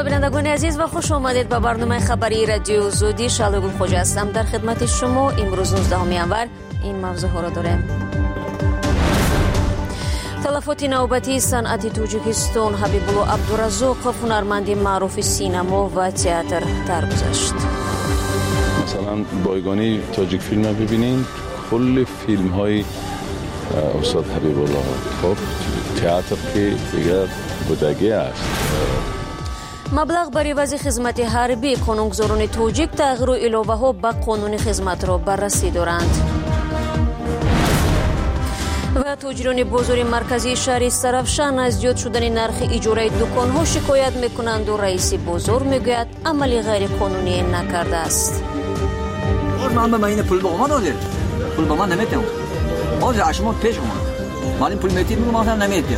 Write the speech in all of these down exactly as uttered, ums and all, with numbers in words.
بینندگان عزیز و خوش آمدید به برنامه خبری رادیو زودی. شالگل خوجا هستم در خدمت شما. امروز نوزدهم январ این موضوع ها را داریم. تلفات نوبتی صنعت توجیکستان حبیبالله عبدالرزاقов هنرمند معروف سینما و تئاتر درگذشت. مثلا بایگانی تاجیک فیلم ببینید، کل فیلم های استاد حبیبالله، خب تئاتر که دیگر بودگی است. مبلغ برای وضع خدمت حربی قانونگذاران توجیک تغییر و علاوه ها به قانون خدمت را بررسی دارند. و تاجران بازار مرکزی شهر سرافشان از زیاد شدن نرخ اجاره دکان ها شکایت میکنند و رئیس بازار میگوید عملی غیر قانونی نکرده است. من به این پول با ما داده، پول با من نمیتیم. باز اشما پیش اومد. من این پول میتیم میگم من نمیتیم.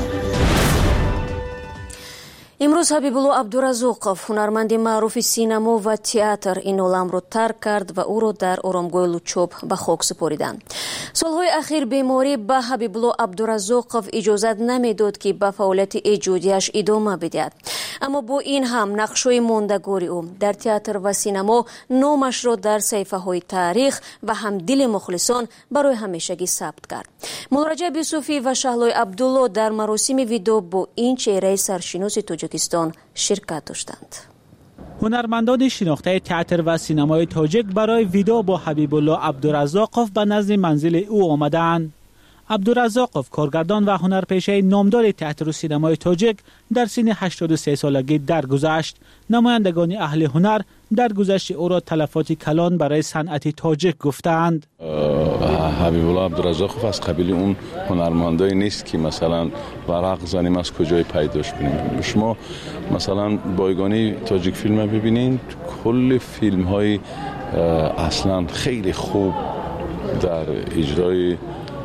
امروز حبیبالله عبدالرزاقов هنرمند معروف سینما و تئاتر این عالم را ترک کرد و او را در آرامگاه لوچوب به خاک سپاریدند. سالهای اخیر بیماری به حبیبالله عبدالرزاقов اجازت نمیداد که به فعالیت ایجادیش ادامه بدهد. اما با این هم نقش‌های ماندگار او در تئاتر و سینما نامش را در صفحه‌های تاریخ و هم دل مخلصان برای همیشگی ثبت کرد. مولا رجب یوسفی و شهلای عبدالله در مراسم ویدو با این چهره سرشناس تاجیکستان شرکت داشتند. هنرمندان شناخته تئاتر و سینمای تاجیک برای ویدو با حبیبالله عبدالرزاقов به نزد منزل او آمدند. عبدالرزاقов کارگردان و هنرپیشه نامدار تئاتر و سینمای تاجیک در سن هشتاد و سه سالگی درگذشت. نمایندگان اهل هنر در گذشت او را تلفات کلان برای صنعت تاجیک گفتند. حبیبالله عبدالرزاقов از قبیل اون هنرمندایی نیست که مثلا ورق زنیم از کجای پیداش کنیم. شما مثلا بایگانی تاجیک فیلم ببینید، کل فیلم های اصلا خیلی خوب در اجرای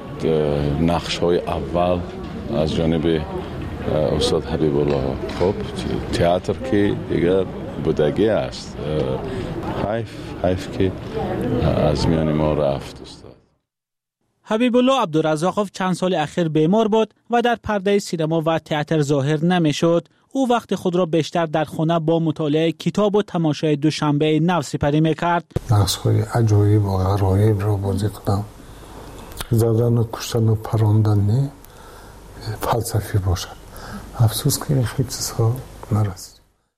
نقش های اول از جانب استاد حبیبالله. خب تئاتر که دیگر بودگی است. حیف حیف که از میان ما رفت استاد. حبیبالله عبدالرزاقов چند سال اخیر بیمار بود و در پرده سینما و تئاتر ظاهر نمیشد. او وقت خود را بیشتر در خانه با مطالعه کتاب و تماشای دوشنبه نو سپری میکرد. نقش‌های عجایب و غرایب را بازی کردم. زدن و کشتن و پراندن نه فلسفی باشد. افسوس که خیلی چیزها نرسید.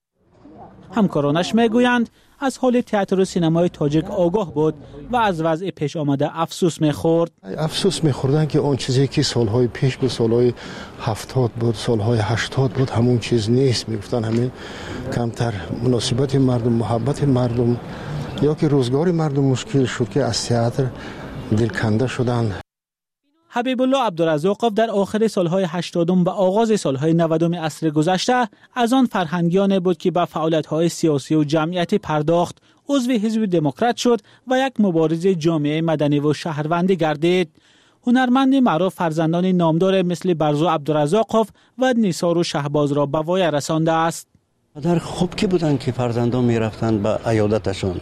همکارانش میگویند از حال تئاتر و سینمای تاجیک آگاه بود و از وضع پیش آمده افسوس میخورد. افسوس میخوردن که اون چیزی که سالهای پیش بود، سالهای هفتاد بود، سالهای هشتاد بود، همون چیز نیست. میگفتن همین کمتر مناسبت مردم، محبت مردم یا که روزگار مردم مشکل شد که از تئاتر دلکنده شدند. حبیبالله عبدالرزاقов در آخر سالهای هشتادم و آغاز سالهای نودم عصر گذشته از آن فرهنگیان بود که به فعالیت‌های سیاسی و جمعیتی پرداخت. عضو حزب دموکرات شد و یک مبارز جامعه مدنی و شهروندی گردید. هنرمند معروف فرزندان نامدار مثل برزو عبدالرزاقov و نیسار و شهباز را به وای رسانده است. در خوب که بودن که فرزندان می‌رفتند به عیادتشان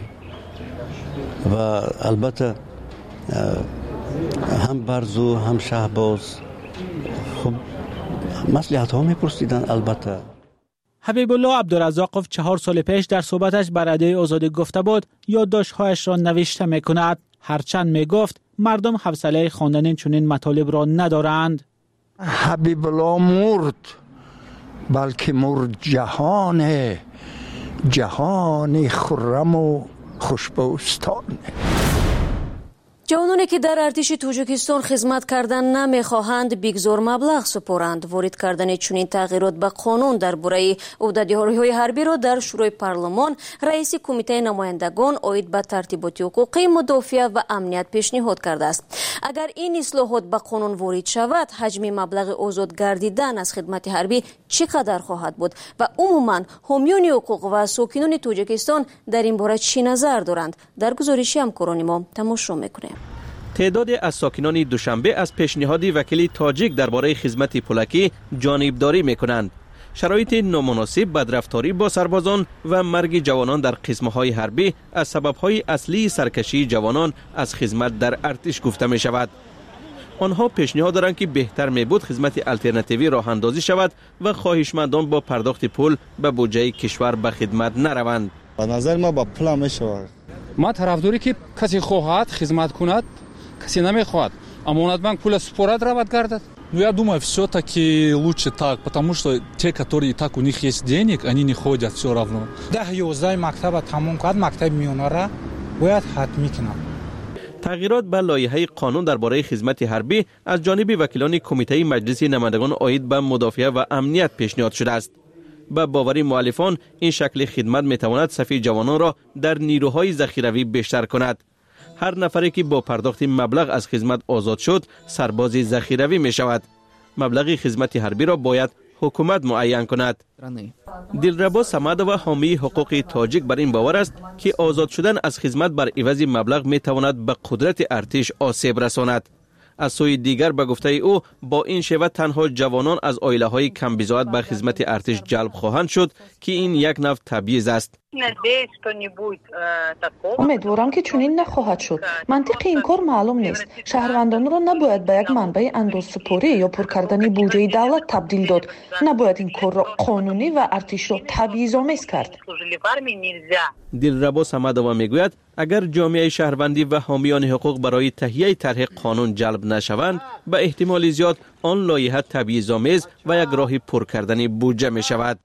و البته هم برزو هم شهباز خب مصلحت ها میپرسیدن. البته حبیبالله عبدالرزاقov چهار سال پیش در صحبتش بر رادیوی آزادی گفته بود یادداشت‌هایش را نوشته میکند. هرچند میگفت مردم حوصله خواندن چنین مطالب را ندارند. حبیبالله مرد، بلکه مرد جهان جهان خرم و خوشبوستان. جوانانی که در ارتش تاجیکستان خدمت کردن نمیخواهند بگذار مبلغ سپارند. وارد کردن چنین تغییرات به قانون درباره عهدهداری‌های حربی را در شورای پارلمان رئیس کمیته نمایندگان عاید به ترتیبات حقوقی مدافع و امنیت پیشنهاد کرده است. اگر این اصلاحات به قانون وارد شود، حجم مبلغ آزاد گردیدن از خدمت حربی چقدر خواهد بود و عموما حامیان حقوق و ساکنان تاجیکستان در این باره چی نظر دارند؟ در گزارشی همکاران ما تماشا میکنیم. تعدادی از ساکنان دوشنبه از پیشنهاد وکیل تاجیک درباره خدمت پولکی جانبداری میکنند. شرایط نامناسب، بدرفتاری با سربازان و مرگ جوانان در قسمت‌های حربی از سبب‌های اصلی سرکشی جوانان از خدمت در ارتش گفته می شود. آنها پیشنهاد دارند که بهتر میبود خدمت الترناتیوی راه اندازی شود و خواهشمندان با پرداخت پول به بودجه کشور به خدمت نروند. به نظر ما با پول میشود. ما طرفداری که کسی خواهد خدمت کند، کسی намехоҳад. Амонатбанк пуля спорад равад гардад. Ну, я думаю, все-таки лучше так, потому что те, которые и так у них есть денег, они не ходят все равно. ده-یازده مکتب تمام کرد، مکتب میانه را باید حتمی کنم. تغییرات به لایحه قانون درباره خدمت حربی از جانب وکیلان کمیته مجلس نمایندگان عاید به مدافعه و امنیت پیشنهاد شده است. به باور مؤلفان این شکل خدمت میتواند صف جوانان را در نیروهای ذخیروی بیشتر کند. هر نفری که با پرداخت مبلغ از خدمت آزاد شد سرباز ذخیروی می شود. مبلغ خدمت حربی را باید حکومت معین کند. دلربا صمد و حامی حقوق تاجیک بر این باور است که آزاد شدن از خدمت بر عوض مبلغ می تواند به قدرت ارتش آسیب رساند. از سوی دیگر به گفته او با این شیوه تنها جوانان از عائله های کم بضاعت به خدمت ارتش جلب خواهند شد که این یک نوع تبعیض است. امیدوارم که چنین نخواهد شد. منطق این کار معلوم نیست. شهروندان را نباید به یک منبع اندازه‌سپاری یا پر کردن بودجه دولت تبدیل داد. نباید این کار را قانونی و ارتش را تبعیض‌آمیز کرد. دلربا صمدوی میگوید اگر جامعه شهروندی و حامیان حقوق برای تهیه طرح قانون جلب نشوند به احتمال زیاد آن لایحه تبعیض‌آمیز و یک راه پر کردن بودجه می شود.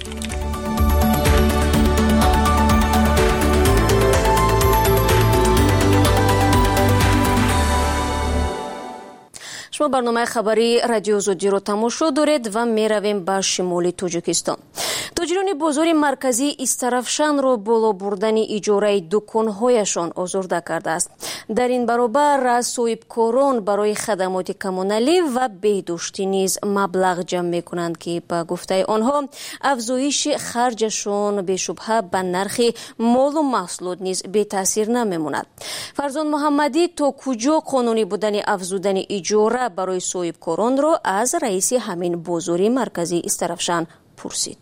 شما برنامه خبری رادیو زودی رو تماشا دارید و می رویم به شمال تاجیکستان. تاجران بازار مرکزی استرافشان رو بالا بردن اجاره دکان‌هایشان آزرده کرده است. در این برابر صاحبکاران برای خدمات کمونالی و بهداشتی نیز مبلغ جمع می‌کنند که به گفته آنها افزایش خرجشان به شبهه به نرخ مال و محصولات نیز بی تاثیر نمی‌ماند. فرزان محمدی تا کجا قانونی بودن افزودن اجاره برای صاحبکاران را از رئیس همین بازار مرکزی استرافشان پرسید.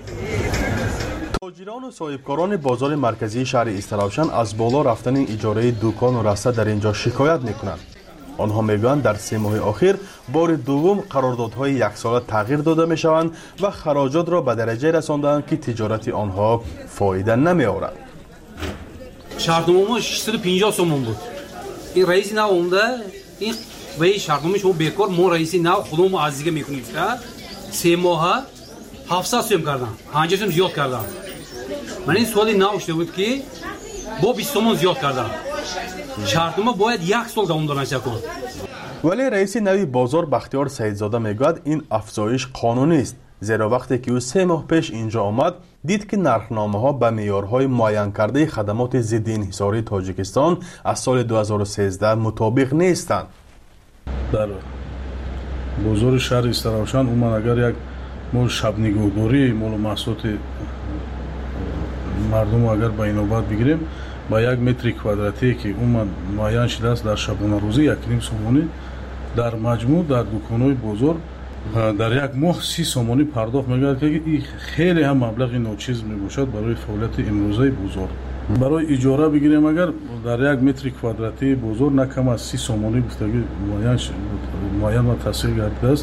تاجران و صاحبکاران بازار مرکزی شهر استرافشان از بالا رفتن اجاره دکان و رسته در اینجا شکایت میکنند. آنها میگویند در سه ماه اخیر بار دوم قراردادهای یک ساله تغییر داده میشوند و خراجات را به درجه رساندند که تجارت آنها فایده نمیآورد. شهرداری ششصد و پنجاه سومون بود. این رئیس نو اومده، این وی شهرداری شما بیکار ما رئیس نو خودمون عزیزی میکنیم. سه ماه هفتصد سوم کردم. هنجاشم زیاد کردم. من این سوالی نوشته بود که با بیست سوم زیاد کردم. شهرداری باید یک سال دوام داشته کنه. ولی رئیس نوی بازار بختیار سیدزاده میگوید این افزایش قانونی است. زیرا وقتی که او سه ماه پیش اینجا آمد دید که نرخنامه ها به معیارهای معین کرده خدمات ضد انحصاری تاجیکستان از سال دو هزار و سیزده مطابق نیستند. در بازار شهر استرافشان اومد اگر یک مول شب نگهداری مول محصولات مردم اگر با اینوبت بگیریم با یک متر کوادراتی که اومد معین شده است در شبانه روزی یک نیم سومانی در مجموع در دکان‌های بازار در یک ماه سی سومانی پرداخت می‌گردد که این خیلی هم مبلغ ناچیز میباشد برای فعالیت امروزه بازار. برای اجاره بگیریم اگر در یک متر کوادراتی بازار نه کم از سی سومانی گفتگی معین معین و تحصیل گردیده است.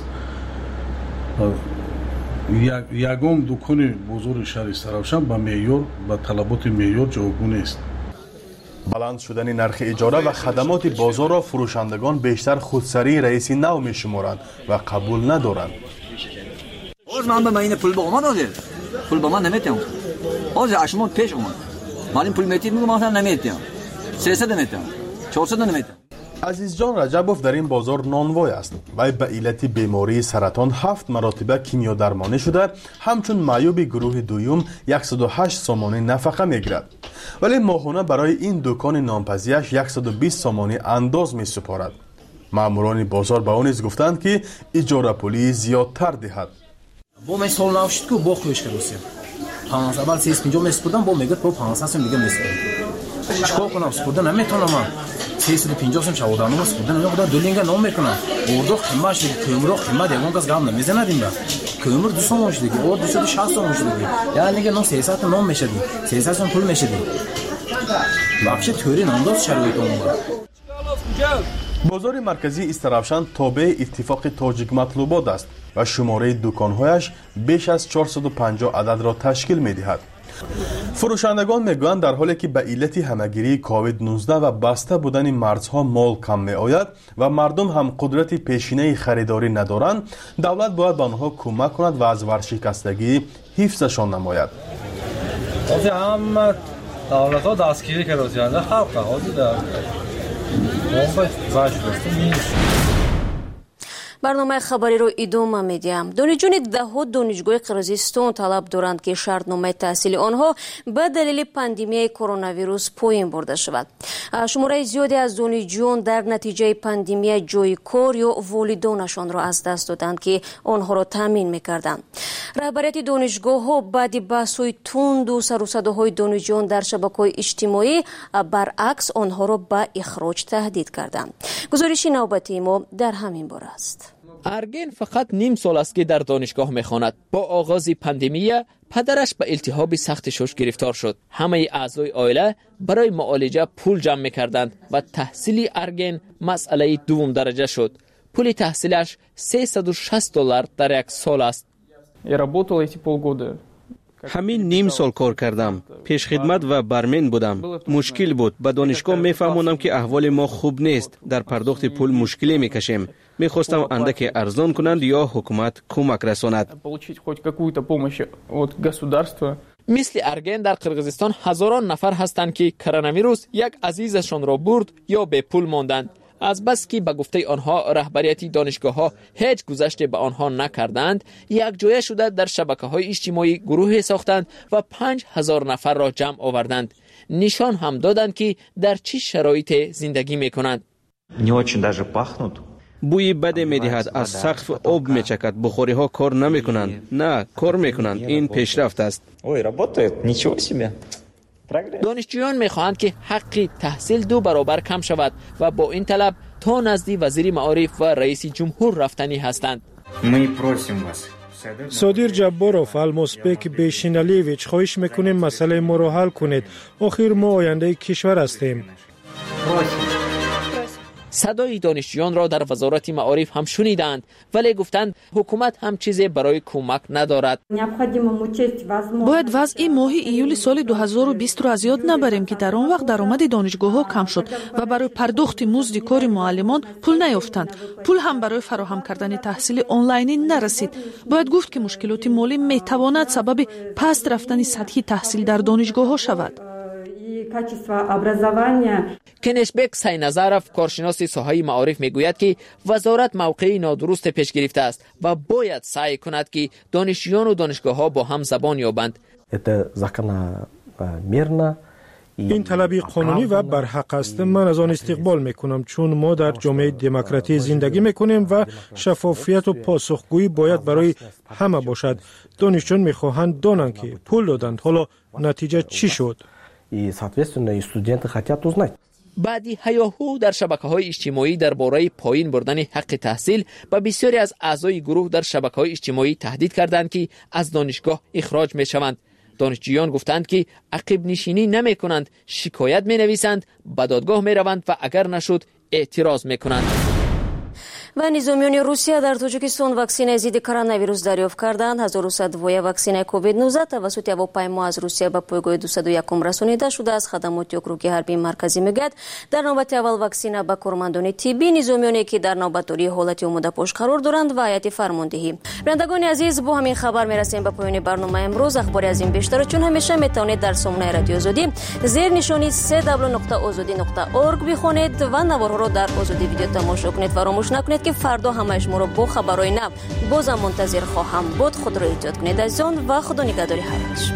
یگم دکان بازار شهر استرافشان با معیار با طلبات معیار جوابگو است. بلند شدن نرخ اجاره و خدمات بازار را فروشندگان بیشتر خودسری رئیس نو میشمارند و قبول ندارند. باز من به من این پول به من داده. پول به من نمیتونم. باز اشمون پیش اومد. من این پول میتونم میگم مثلا نمیتونم. سیصد نمیتونم. چهارصد نمیتونم. عزیز جان رجبوف در این بازار نانوای است. وی به علت بیماری سرطان هفت مراتبه کیمیا درمانی شده، همچون معیوب گروه دوم صد و هشت سومانی نفقه میگیرد. ولی ماهانه برای این دکان نانپزیش صد و بیست سومانی انداز می سپارد. ماموران بازار به آن گفتند که اجاره پولی زیادتر دهد. با من سال نوشید که با خویش کردم. پانزده اول سیز پنجاه میسپردم با میگه با پانزده سوم دیگه میسپردم. چیکار کنم؟ سپردن نمیتونم من. سیصد و پنجاه سوم شودانم سپردن نمیکنم. دلینگا نام میکنم. اوردو قیمتش دیگه کمرو قیمت دیگه کس گام نمیزنه دیگه. کمر دویست میشه دیگه. اور دویست و شصت میشه دیگه. یعنی دیگه نو سیصد نام میشه دیگه. سیصد سوم پول میشه دیگه. واقعا توری نانداز شرایط اون. بازار مرکزی استرافشان تابع اتفاق تاجیک مطلوبات است و شماره دکانهایش بیش از چهارصد و پنجاه عدد را تشکیل می‌دهد. فروشندگان میگویند در حالی که به علت همهگیری کووید نوزده و بسته بودن مرزها مال کم میآید و مردم هم قدرت پیشینه خریداری ندارند، دولت باید به آنها کمک کند و از ورشکستگی حفظشان نماید. حاضر هم دولت ها دستگیری کردند خلق حاضر در موقع زش نیست. برنامه خبری رو ادامه میدیم. دانشجویان دهها دانشگاه قرقیزستان طلب دارند که شرطنامه تحصیل آنها به دلیل پاندمی کرونا ویروس پایین برده شود. شماره زیادی از دانشجویان در نتیجه پاندمی جای کار یا والدانشان را از دست دادند که آنها را تامین میکردند. رهبریت دانشگاه ها بعد بحث‌های تند و سر و صداهای دانشجویان در شبکه‌های اجتماعی برعکس آنها را به اخراج تهدید کردند. گزارش نوبتی ما در همین باره است. ارگن فقط نیم سال است که در دانشگاه میخواند. با آغاز پاندمی پدرش به التهاب سخت شش گرفتار شد. همه اعضای عائله برای معالجه پول جمع میکردند و تحصیل ارگن مسئله دوم درجه شد. پول تحصیلش سیصد و شصت دلار در یک سال است. همین نیم سال کار کردم. پیش خدمت و برمن بودم. مشکل بود. به دانشگاه میفهمونم که احوال ما خوب نیست. در پرداخت پول مشکلی میکشیم. میخواستم اندک ارزان کنند یا حکومت کمک رساند. مثل ارگن در قرقیزستان هزاران نفر هستند که کرونا ویروس یک عزیزشان را برد یا به پول ماندند. از بس که به گفته آنها رهبریت دانشگاه ها هیچ گذشته به آنها نکردند، یک جایه شده در شبکه های اجتماعی گروه ساختند و پنج هزار نفر را جمع آوردند. نشان هم دادند که در چه شرایط زندگی میکنند. بوی بد میدهد، از سقف آب میچکد، بخاری ها کار نمیکنند. نه، کار میکنند. این پیشرفت است. دانشجویان میخواهند که حق تحصیل دو برابر کم شود و با این طلب تا نزد وزیر معارف و رئیس جمهور رفتنی هستند. صادر جباروف الموسبک بیشینالیویچ خواهش میکنیم مسئله ما را حل کنید. آخر ما آینده کشور هستیم. صدای دانشجویان را در وزارت معارف هم شنیدند، ولی گفتند حکومت هم چیزی برای کمک ندارد. باید وضع ماه ایول سال دو هزار و بیست را از یاد نبریم که در آن وقت درآمد دانشگاه ها کم شد و برای پرداخت مزد کار معلمان پول نیافتند. پول هم برای فراهم کردن تحصیل آنلاینی نرسید. باید گفت که مشکلات مالی میتواند سبب پست رفتن سطحی تحصیل در دانشگاه ها شود. کنشبک سینظرف کارشناس ساحه معارف میگوید که وزارت موقعی نادرست پیش گرفته است و باید سعی کند که دانشجویان و دانشگاه ها با هم زبان یابند. این طلبی قانونی و برحق است. من از آن استقبال میکنم، چون ما در جامعه دموکراتی زندگی میکنیم و شفافیت و پاسخگویی باید برای همه باشد. دانشجویان میخواهند دانند که پول دادند، حالا نتیجه چی شد؟ بعدی هیاهو در شبکه‌های اجتماعی درباره پایین بردن حق تحصیل و بسیاری از اعضای گروه در شبکه‌های اجتماعی تهدید کردند که از دانشگاه اخراج می‌شوند. دانشجویان گفتند که عقب نشینی نمی‌کنند، شکایت می‌نویسند، به دادگاه می‌روند و اگر نشد اعتراض می‌کنند. و نظامیان روسیه در تاجیکستان واکسن ضد کرونا ویروس دریافت کردند. هزار و صد وای واکسن کووید نوزده توسط هواپیما از روسیه به پایگاه دویست و یک رسانیده شده است. خدمات اوکروگی حربی مرکزی میگوید در نوبت اول واکسن به کارمندان طبی، نظامیانی که در نوبتاری حالت آماده باش قرار دارند و هیئت فرماندهی. بینندگان عزیز، با همین خبر میرسیم به پایان برنامه امروز. اخباری از این بیشتر چون همیشه میتونید در سامانه رادیو آزادی زیر نشانی سه دبلیو نقطه آزادی نقطه اورگ بخونید و نوارها را در آزادی ویدیو تماشا کنید. فراموش نکنید که فردا همه شما را با خبرهای نو بازم منتظر خواهم بود. خود را احتیاط کنید از آن و خدا نگهداری حیاتش.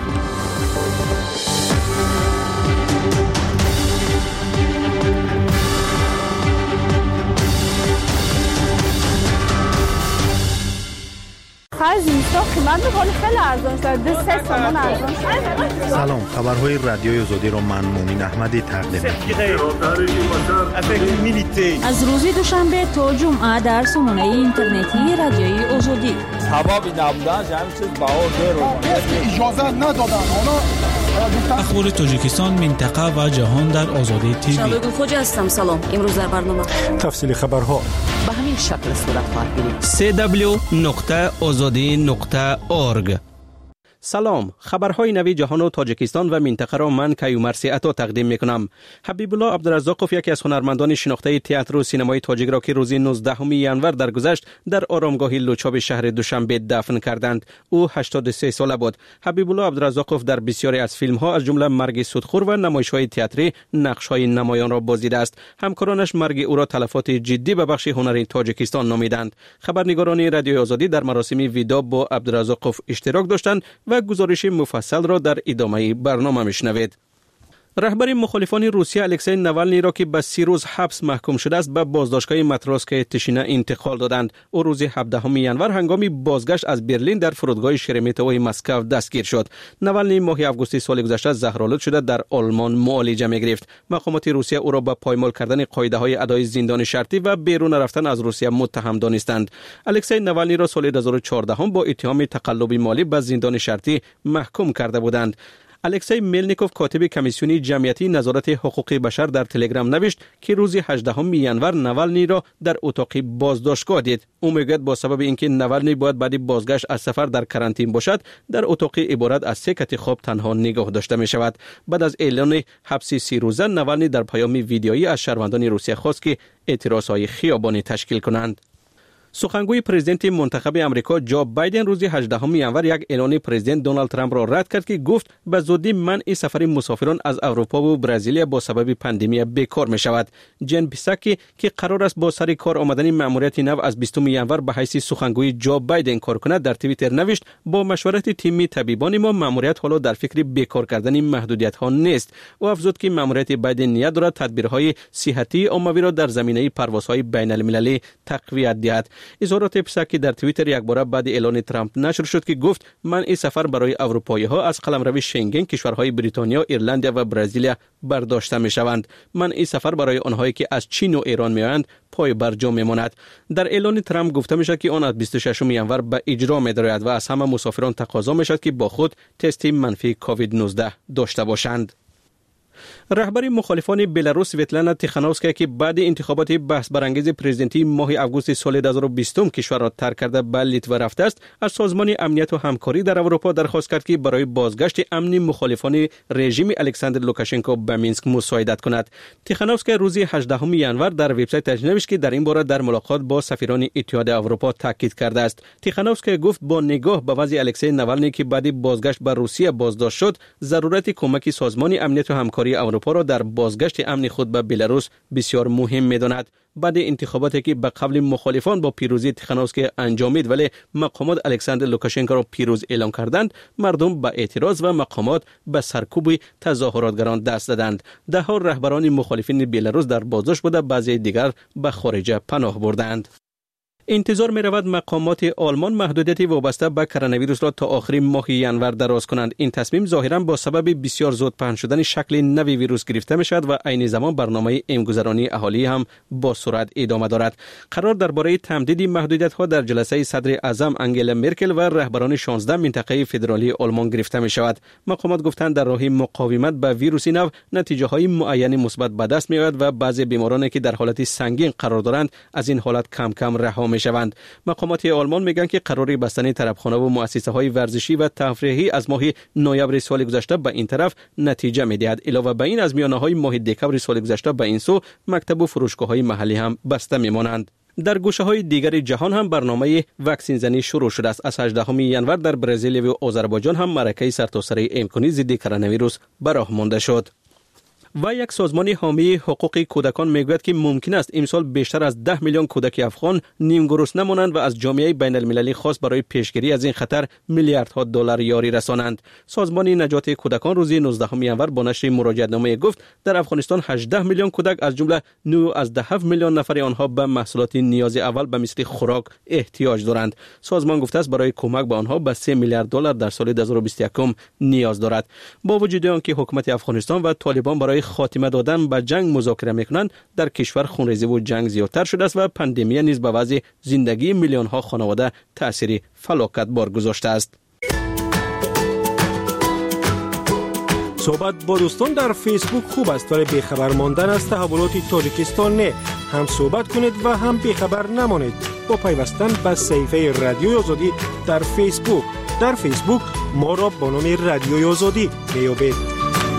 خرج اینستا قیمت می‌کنه خیلی ارزان شده. دو سه تومن ارزان شده. سلام، خبرهای رادیوی آزادی را من مومین احمدی تقدیم می‌کنم. از روز دوشنبه تا جمعه در سامانه اینترنتی رادیوی آزادی. حبابی نبودن همین چیز باور رو اجازه ندادن. حالا اخبار تاجیکستان، منطقه و جهان در آزادی تیوی. شبگون خوجه هستم. سلام. امروز در برنامه تفصیل خبرها به همین شکل صورت خواهد گرفت. سی دبلیو نقطه آزادی نقطه اورگ. سلام، خبرهای نوی جهان و تاجیکستان و منطقه را من کیومرثی عطا تقدیم میکنم. حبیب الله عبدالرزاقوف یکی از هنرمندان شناخته تئاتر و سینمای تاجیک را که روز نوزدهم ژانویه درگذشت در آرامگاه لوچاب شهر دوشنبه دفن کردند. او هشتاد و سه ساله بود. حبیب الله عبدالرزاقوف در بسیاری از فیلم ها از جمله مرگ سودخور و نمایش‌های تئاتری نقش های نمایان را بازدیده است. همکارانش مرگ او را تلفات جدی به بخش هنری تاجیکستان نامیدند. خبرنگاران رادیوی آزادی در مراسم ویدا با عبدالرزاقوف اشتراک داشتند و گزارش مفصل را در ادامه برنامه میشنوید. رهبر مخالفان روسیه الکسی نوالنی را که به سی روز حبس محکوم شده است به بازداشتگاه متروسکای تشینه انتقال دادند. او روز هفدهم ژانویه هنگام بازگشت از برلین در فرودگاه شرمیتوی مسکو دستگیر شد. نوالنی ماه آگوست سال گذشته زهرآلود شده در آلمان معالجه می‌گرفت. مقامات روسیه او را به پایمال کردن قاعده‌های ادای زندان شرطی و بیرون رفتن از روسیه متهم دانستند. الکسی نوالنی را سال دو هزار و چهارده با اتهام تقلب مالی به زندان شرطی محکوم کرده بودند. الکسی میلنیکوف کاتب کمیسیون جمعیتی نظارت حقوق بشر در تلگرام نوشت که روز هجدهم ژانویه نوالنی را در اتاق بازداشتگاه دید. او میگوید با سبب اینکه نوالنی باید بعد بازگشت از سفر در کرانتین باشد، در اتاق عبارت از سه کت خواب تنها نگاه داشته می شود. بعد از اعلان حبس سی روزه، نوالنی در پیام ویدیویی از شهروندان روسیه خواست که اعتراضهای خیابانی تشکیل کنند. سخنگوی پرزیدنت منتخب امریکا جو بایدن روز هجدهم ژانویه یک اعلان پرزیدنت دونالد ترامپ را رد کرد که گفت به زودی منع سفر مسافران از اروپا و برزیل با سبب پاندمی بیکار می شود. جن پیساکی که قرار است با سر کار آمدن مأموریت نو از بیستم ژانویه به حیث سخنگوی جو بایدن کار کند، در توییتر نوشت با مشورت تیم طبیبان ما مأموریت حالا در فکر بیکار کردن محدودیت ها نیست. او افزود که مأموریت بایدن نیت دارد تدبیرهای صحتی عمومی را در زمینه پروازهای بین المللی تقویت دهد. اظهارات پیساکی در توییتر یک بار بعد اعلان ترامپ نشر شد که گفت منع سفر برای اروپایی ها از قلمرو شنگن کشورهای بریتانیا، ایرلند و برزیل برداشته می شوند. منع سفر برای آنهایی که از چین و ایران می آیند پای برجا می ماند. در اعلان ترامپ گفته می شد که آن از بیست و ششم ژانویه به اجرا می درآید و از همه مسافران تقاضا می شد که با خود تست منفی کووید نوزده داشته باشند. رهبر مخالفان بلاروس سویتلانا تیخانوسکا که بعد انتخابات بحث برانگیز پرزیدنتی ماه آگوست سال دو هزار و بیست کشور را ترک کرده به لیتوا رفته است، از سازمان امنیت و همکاری در اروپا درخواست کرد که برای بازگشت امنی مخالفان رژیم الکساندر لوکاشنکو به مینسک مساعدت کند. تیخانوسکا روز هجدهم ژانویه در وبسایتش نوشت که در این باره در ملاقات با سفیران اتحاد اروپا تاکید کرده است. تیخانوسکا گفت با نگاه به وضع الکسی نوالنی که بعد بازگشت به روسیه بازداشت شد، ضرورت کمک سازمان امنیت و همکاری اروپا را در بازگشت امن خود به بلاروس بسیار مهم می‌داند. بعد انتخاباتی که به قبل مخالفان با پیروزی تیخانوسکا انجامید ولی مقامات الکساندر لوکاشنکو را پیروز اعلام کردند، مردم به اعتراض و مقامات به سرکوب تظاهراتگران دست دادند. ده ها رهبران مخالفین بلاروس در بازداشت بوده، بعضی دیگر به خارج پناه بردند. انتظار می رود مقامات آلمان محدودیت وابسته به کرونا ویروس را تا آخر ماه ژانویه دراز کنند. این تصمیم ظاهرا با سبب بسیار زود پهن شدن شکل نوی ویروس گرفته می شود و عین زمان برنامه امگذرانی اهالی هم با سرعت ادامه دارد. قرار درباره تمدید محدودیت ها در جلسه صدر اعظم انگلا مرکل و رهبران شانزده منطقه فدرالی آلمان گرفته می شود. مقامات گفتند در راه مقاومت به ویروس نو نتیجه های معین مثبت به دست می آید و بعضی بیمارانی که در حالت سنگین قرار دارند از این حالت کم کم رها می شوند. مقامات آلمان میگن که قرار بستن طربخانه و مؤسسه های ورزشی و تفریحی از ماه نوامبر سال گذشته به این طرف نتیجه میدهد. علاوه بر این از میانه های ماه دکمبر سال گذشته به این سو مکتب و فروشگاه های محلی هم بسته میمانند. در گوشه های دیگر جهان هم برنامه واکسین زنی شروع شده است. از هجدهم ژانویه در برزیل و آذربایجان هم معرکه سرتاسری امکانی ضد کرونا ویروس براه مانده شد. و یک سازمان حامی حقوق کودکان میگوید که ممکن است امسال بیشتر از ده میلیون کودک افغان نیم گرسنه مانند و از جامعه بین المللی خاص برای پیشگیری از این خطر میلیاردها دلار یاری رسانند. سازمان نجات کودکان روز نوزدهم ژانویه با نشر مراجعه‌نامه گفت در افغانستان هجده میلیون کودک از جمله نه از ده میلیون نفر آنها به محصولات نیاز اول به مثل خوراک احتیاج دارند. سازمان گفته است برای کمک به آنها به سه میلیارد دلار در سال دو هزار و بیست و یک نیاز دارد. با وجود آنکه حکومت افغانستان و طالبان برای خاتمه دادن به جنگ مذاکره میکنند، در کشور خونریزی و جنگ زیادتر شده است و پاندمی نیز به وضع زندگی میلیون ها خانواده تأثیر فلاکت بار گذاشته است. صحبت با دوستان در فیسبوک خوب است ولی بیخبر ماندن از تحولات تاجیکستان نه. هم صحبت کنید و هم بیخبر نمانید با پیوستن به صفحه رادیوی آزادی در فیسبوک. در فیسبوک ما را با نام رادیوی آزادی میابید.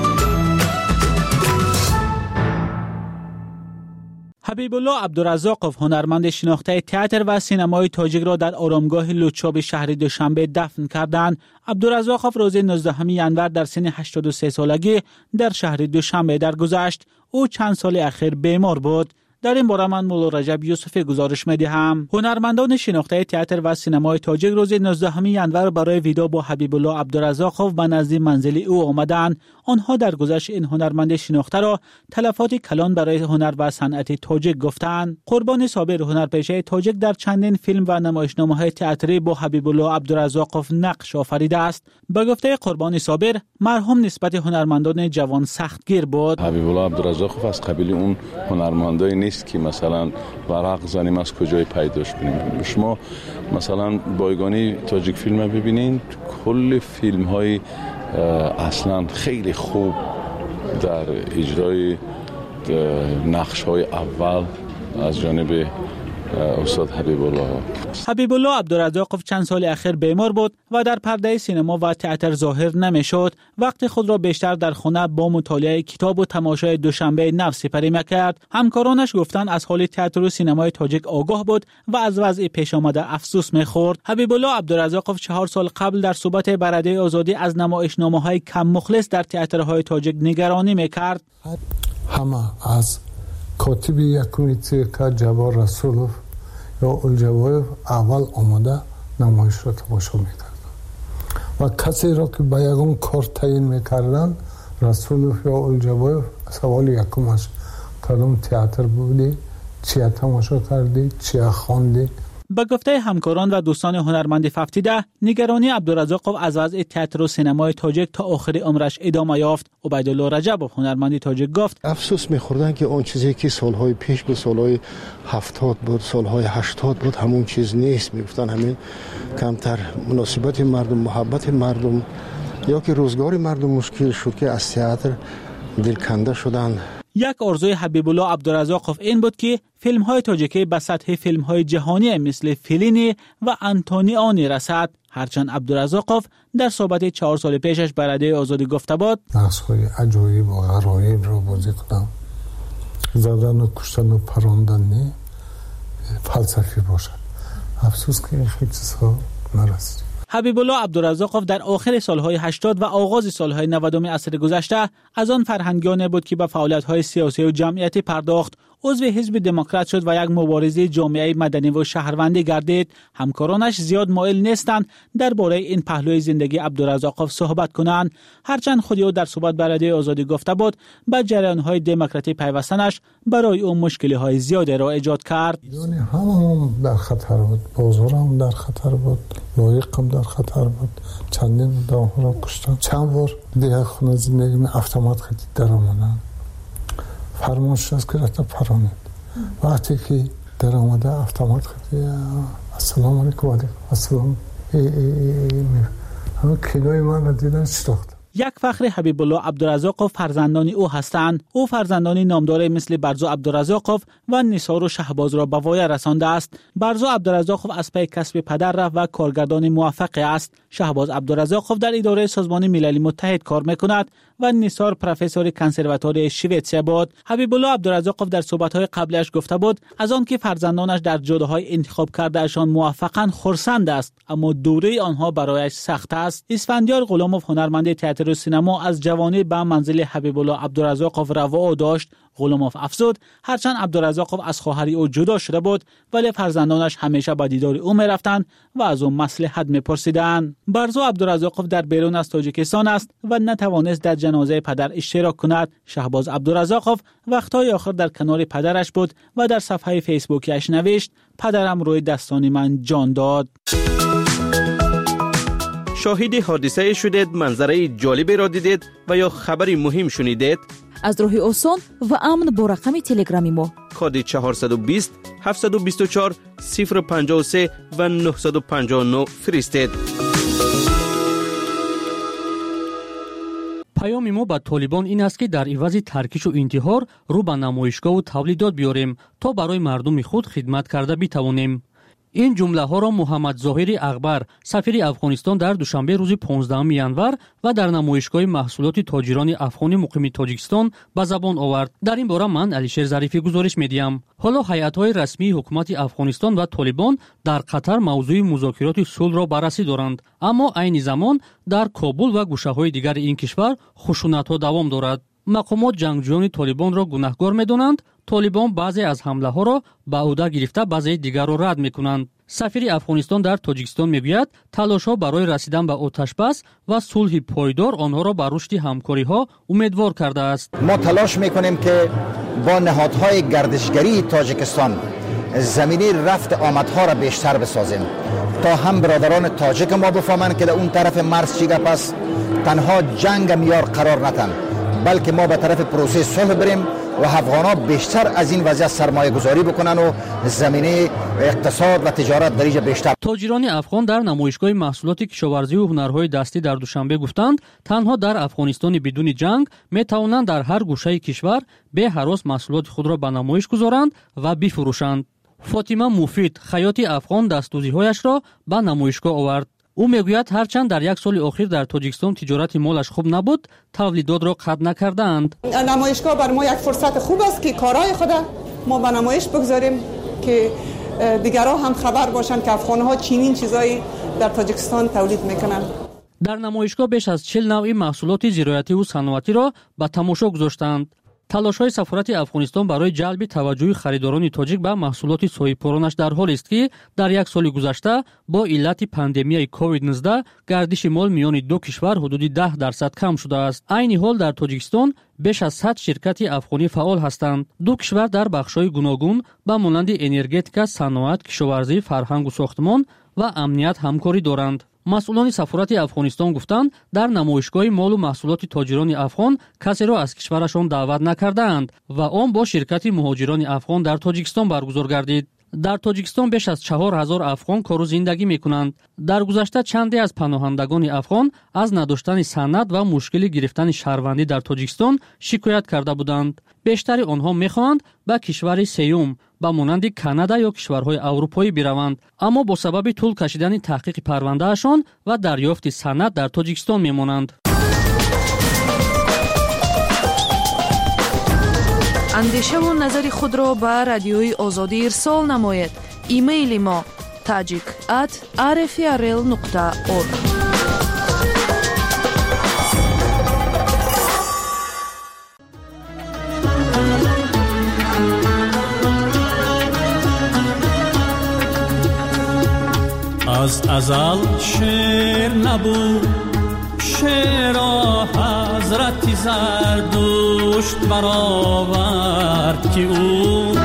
حبیب الله عبدالرزاقов هنرمند شناخته تئاتر و سینمای تاجیک را در آرامگاه لوچاب شهر دوشنبه دفن کردند. عبدالرزاقov روز نوزدهم ژانویه در سن هشتاد و سه سالگی در شهر دوشنبه درگذشت. او چند سال اخیر بیمار بود. در این باره من مولا رجب یوسفی گزارش می‌دهم. هنرمندان شناخته تئاتر و سینمای تاجیک روز نوزدهم ژانویه برای ویدیو با حبیب الله عبدالرزاقov به نزد منزل او آمدند. آنها در گذشت این هنرمند شناخته را تلفات کلان برای هنر و صنعت تاجیک گفتند. قربانی صابر هنرپیشه تاجیک در چندین فیلم و نمایشنامه‌های تئاتری با حبیب الله عبدالرزاقov نقش آفریده است. به گفته قربانی صابر، مرحوم نسبت هنرمندان جوان سختگیر بود. حبیب الله عبدالرزاقov از قبیل اون هنرمندای نیست که مثلا ورق زنیم از کجای پیداش کنیم. شما مثلا بایگانی تاجیک فیلم ببینین، کل فیلم های اصلا خیلی خوب در اجرای نقش های اول از جانب استاد حبیب الله. حبیب الله عبدالرزاقov چند سال اخیر بیمار بود و در پرده سینما و تئاتر ظاهر نمیشد. وقت خود را بیشتر در خانه با مطالعه کتاب و تماشای دوشنبه نو سپری میکرد. همکارانش گفتند از حال تئاتر و سینمای تاجیک آگاه بود و از وضع پیش آمده افسوس میخورد. حبیب الله عبدالرزاقov چهار سال قبل در صحبت بر رادیوی آزادی از نمایشنامه‌های کم مخلص در تئاترهای تاجیک نگرانی میکرد. همه از کاتب یکمیتی که جوار رسولوف یا اولجوایف اول آمده نمایش را تماشا میکردن و کسی را که به یکم کار تعیین میکردن رسولوف یا اولجوایف سوال یکمش کدام تئاتر بودی، چیا تماشا کردی، چیا خواندی. به گفته همکاران و دوستان هنرمند ففتیده، نگرانی عبدالرزاقov از وضع تئاتر و سینمای تاجیک تا آخر عمرش ادامه یافت. عبیدالله رجب هنرمند تاجیک گفت افسوس می‌خوردن که اون چیزی که سالهای پیش بود، سالهای هفتاد بود، سالهای هشتاد بود، همون چیز نیست. میگفتن همین کمتر مناسبت مردم، محبت مردم یا که روزگار مردم مشکل شد که از تئاتر دلکنده شدند. یک آرزوی حبیب الله عبدالرزاقov این بود که فیلم های تاجیکی به سطح فیلم های جهانی مثل فلینی و انتونیانی رسد. هرچند عبدالرزاقov در صحبت چهار سال پیشش بر رادیوی آزادی گفته بود نقش های عجایب و غرایب را بازی کنم، زدن و کشتن و پراندن نه فلسفی باشد. افسوس که این خیلی چیزها نرسید. حبیب الله عبدالرزاقov در آخر سالهای هشتاد و آغاز سالهای نود عصر گذشته از آن فرهنگیانی بود که به فعالیت‌های سیاسی و جمعیتی پرداخت. عضو حزب دموکرات شد و یک مبارزه جامعه مدنی و شهروندی گردید. همکارانش زیاد مایل نیستند درباره این پهلوی زندگی عبدالرزاقov صحبت کنند. هرچند خود او در صحبت بر رادیوی آزادی گفته بود با جریان‌های دموکراتی پیوستنش برای او مشکل‌های زیادی را ایجاد کرد. یعنی همه در خطر بود، بازار هم در خطر بود، لایق هم در خطر بود. چندین آدم را کشتن. چند بار دیگه خونه زندگی می اتومات خیلی در آمدن. فرمانش از که رفته پرانید. وقتی که در آمده اتومات خیلی السلام علیکم و علیکم السلام همه کینای من را دیدن شتاخت. یک فخر حبیب الله عبدالرزاقov فرزندان او هستند. او فرزندانی نامدار مثل برزو عبدالرزاقov و نثار و شهباز را به وای رسانده است. برزو عبدالرزاقov از پی کسب پدر رفت و کارگردان موفق است. شهباز عبدالرزاقov در اداره سازمان ملل متحد کار میکند و نثار پروفسور کنسرواتوار شویتسیا بود. حبیب الله عبدالرزاقov در صحبت‌های قبلیش گفته بود از آن که فرزندانش در جاده‌های انتخاب کردهشان موفقاً خرسند است، اما دوره آنها برایش سخت است. اسفندیار غلاموف هنرمند تئاتر و سینما از جوانی به منزل حبیب الله عبدالرزاقov روا داشت. غلاموف افزود هرچند عبدالرزاقov از خواهری او جدا شده بود ولی فرزندانش همیشه به دیدار او می‌رفتند و از او مصلحت می‌پرسیدند. برزو عبدالرزاقov در بیرون از تاجیکستان است و نتوانست در جنازه پدر اشتراک کند. شهباز عبدالرزاقov وقتهای آخر در کنار پدرش بود و در صفحه فیسبوکیش نوشت پدرم روی دستان من جان داد. شاهد حادثه شدید، منظره جالبی را دیدید و یا خبری مهم شنیدید؟ از راه آسان و امن با رقم تلگرامی ما کد چهارصد و بیست هفتصد و بیست و چهار صفر پنجاه و سه و نهصد و پنجاه و نه فرستید. پیام ما به طالبان این است که در عوض ترکیش و انتحار رو به نمایشگاه و تولیدات بیاریم تا برای مردم خود خدمت کرده بتوانیم. این جمله ها را محمد ظاهری اغبر سفیر افغانستان در دوشنبه روز پانزدهم ینور و در نمایشگاه محصولات تاجران افغانی مقیم تاجیکستان به زبان آورد. در این باره من علیشیر ظریفی گزارش میدیم. حالا هیئت‌های رسمی حکومت افغانستان و طالبان در قطر موضوع مذاکرات صلح را بررسی دارند، اما عین زمان در کابل و گوشه‌های دیگر این کشور خشونت‌ها دوام دارد. مقامات جنگجویان طالبان را گناهکار می‌دانند. طالبان بعضی از حمله‌ها را به عهده گرفته، بعضی دیگر را رد می‌کنند. سفیر افغانستان در تاجیکستان میگوید تلاش‌ها برای رسیدن به آتش‌بس و صلح پایدار آنها را به رشد همکاری‌ها امیدوار کرده است. ما تلاش می‌کنیم که با نهادهای گردشگری تاجیکستان زمینه رفت آمدها را بیشتر بسازیم تا هم برادران تاجیک ما بفهمند که در اون طرف مرز چی گپ است، تنها جنگ میار قرار نتن، بلکه ما به طرف پروسه صلح بریم و افغان‌ها بیشتر از این وضعیت سرمایه گذاری بکنن و زمینه اقتصاد و تجارت در اینجا بیشتر. تاجران افغان در نمایشگاه محصولات کشاورزی و هنرهای دستی در دوشنبه گفتند تنها در افغانستان بدون جنگ می توانند در هر گوشه کشور به هراس محصولات خود را به نمایش گذارند و بفروشند. فاطمه مفید خیاط افغان دستوزی‌هایش را به نمایشگاه آورد. او میگوید هرچند در یک سال اخیر در تاجیکستان تجارت مالش خوب نبود، تولیدات را قطع نکردند. نمایشگاه بر ما یک فرصت خوب است که کارهای خود ما به نمایش بگذاریم که دیگرها هم خبر باشند که افغان‌ها چنین چیزایی در تاجیکستان تولید میکنند. در نمایشگاه بیش از چهل نوع محصولات زراعتی و صنعتی را به تماشا گذاشتند. تلاش‌های سفارت افغانستان برای جلب توجه خریداران تاجیک به محصولات صاحب‌پرانش در حالی است که در یک سال گذشته با علت پاندمیای کووید نوزده گردش مال میان دو کشور حدود ده درصد کم شده است. عین حال در تاجیکستان بیش از صد شرکت افغانی فعال هستند. دو کشور در بخش‌های گوناگون به مانند انرژتیک، صنعت، کشاورزی، فرهنگ و ساختمان و امنیت همکاری دارند. مسئولان سفارت افغانستان گفتند در نمایشگاه مال و محصولات تاجران افغان کسی را از کشورشان دعوت نکردند و آن با شرکت مهاجران افغان در تاجیکستان برگزار گردید. در تاجیکستان بیش از چهار هزار افغان کار و زندگی میکنند. در گذشته چندی از پناهندگان افغان از نداشتن سند و مشکل گرفتن شهروندی در تاجیکستان شکایت کرده بودند. بیشتر آنها میخواهند به کشور سیوم با مانند کانادا یا کشورهای اروپایی بروند، اما با سبب طول کشیدن تحقیق پروندهشان و دریافت سند در تاجیکستان میمانند. اندیشه و نظر خود را به رادیوی آزادی ارسال نماید. ایمیل ما tajik at r f r l nokta org. از ازل شعر نبود، شعر حضرت زردشت برآورد که او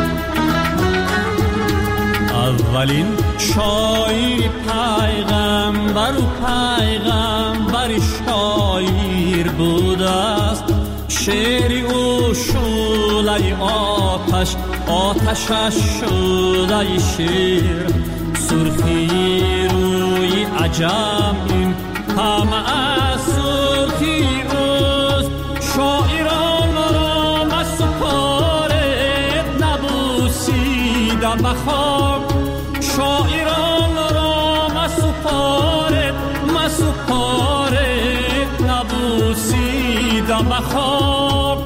اولین شاعر پیغمبر و پیغمبر شاعر بوده است. شعر او شعله آتش، آتشش شده شعر، سرخی روی عجم این همه از سرخی اوست. شاعران را مسپارد نبوسیده بخواب، شاعران را مسپارد مسپارد نبوسیده بخواب.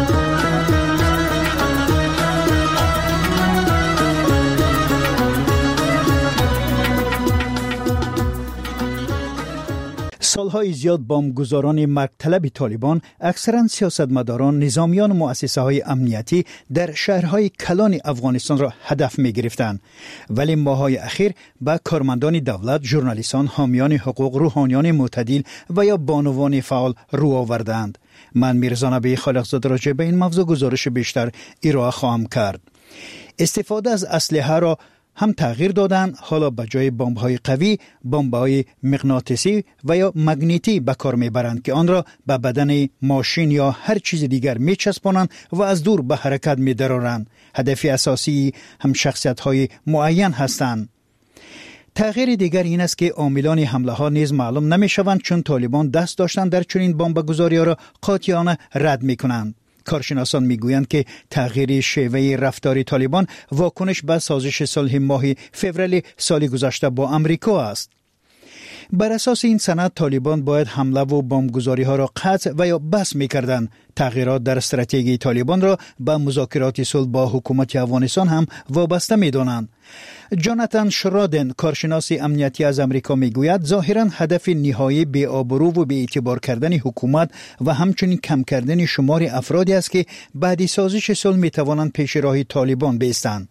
سالهای زیاد بمبگذاران مرگ طلب طالبان، اکثرا سیاستمداران، نظامیان و مؤسسه‌های امنیتی در شهرهای کلان افغانستان را هدف می گرفتند، ولی ماه‌های اخیر به کارمندان دولت، ژورنالیستان، حامیان حقوق، روحانیان معتدل و یا بانوان فعال رو آوردند. من میرزا نبی خالقزاده راجع به این موضوع گزارش بیشتر ارائه خواهم کرد. استفاده از اسلحه را هم تغییر دادن، حالا به جای بمب‌های قوی، بمب‌های مغناطیسی و یا مگنیتی به کار میبرند که آن را به بدن ماشین یا هر چیز دیگر میچسبانند و از دور به حرکت می‌درارند. هدف اساسی هم شخصیت‌های معین هستند. تغییر دیگر این است که عاملان حمله ها نیز معلوم نمی شوند، چون طالبان دست داشتن در چنین بمبگذاری ها را قاطعانه رد می کنند. کارشناسان میگویند که تغییر شیوه رفتار طالبان واکنش به سازش صلح ماه فوریه سال گذشته با امریکا است. بر اساس این سند طالبان باید حمله و بمبگذاری ها را قطع و یا بس می‌کردند. تغییرات در استراتژی طالبان را به مذاکرات صلح با حکومت افغانستان هم وابسته می‌دانند. جاناتان شرادن، کارشناس امنیتی از امریکا، میگوید ظاهراً هدف نهایی بی‌آبرو و بی‌اعتبار کردن حکومت و همچنین کم کردن شمار افرادی است که بعد سازش صلح می‌توانند پیش راه طالبان بایستند.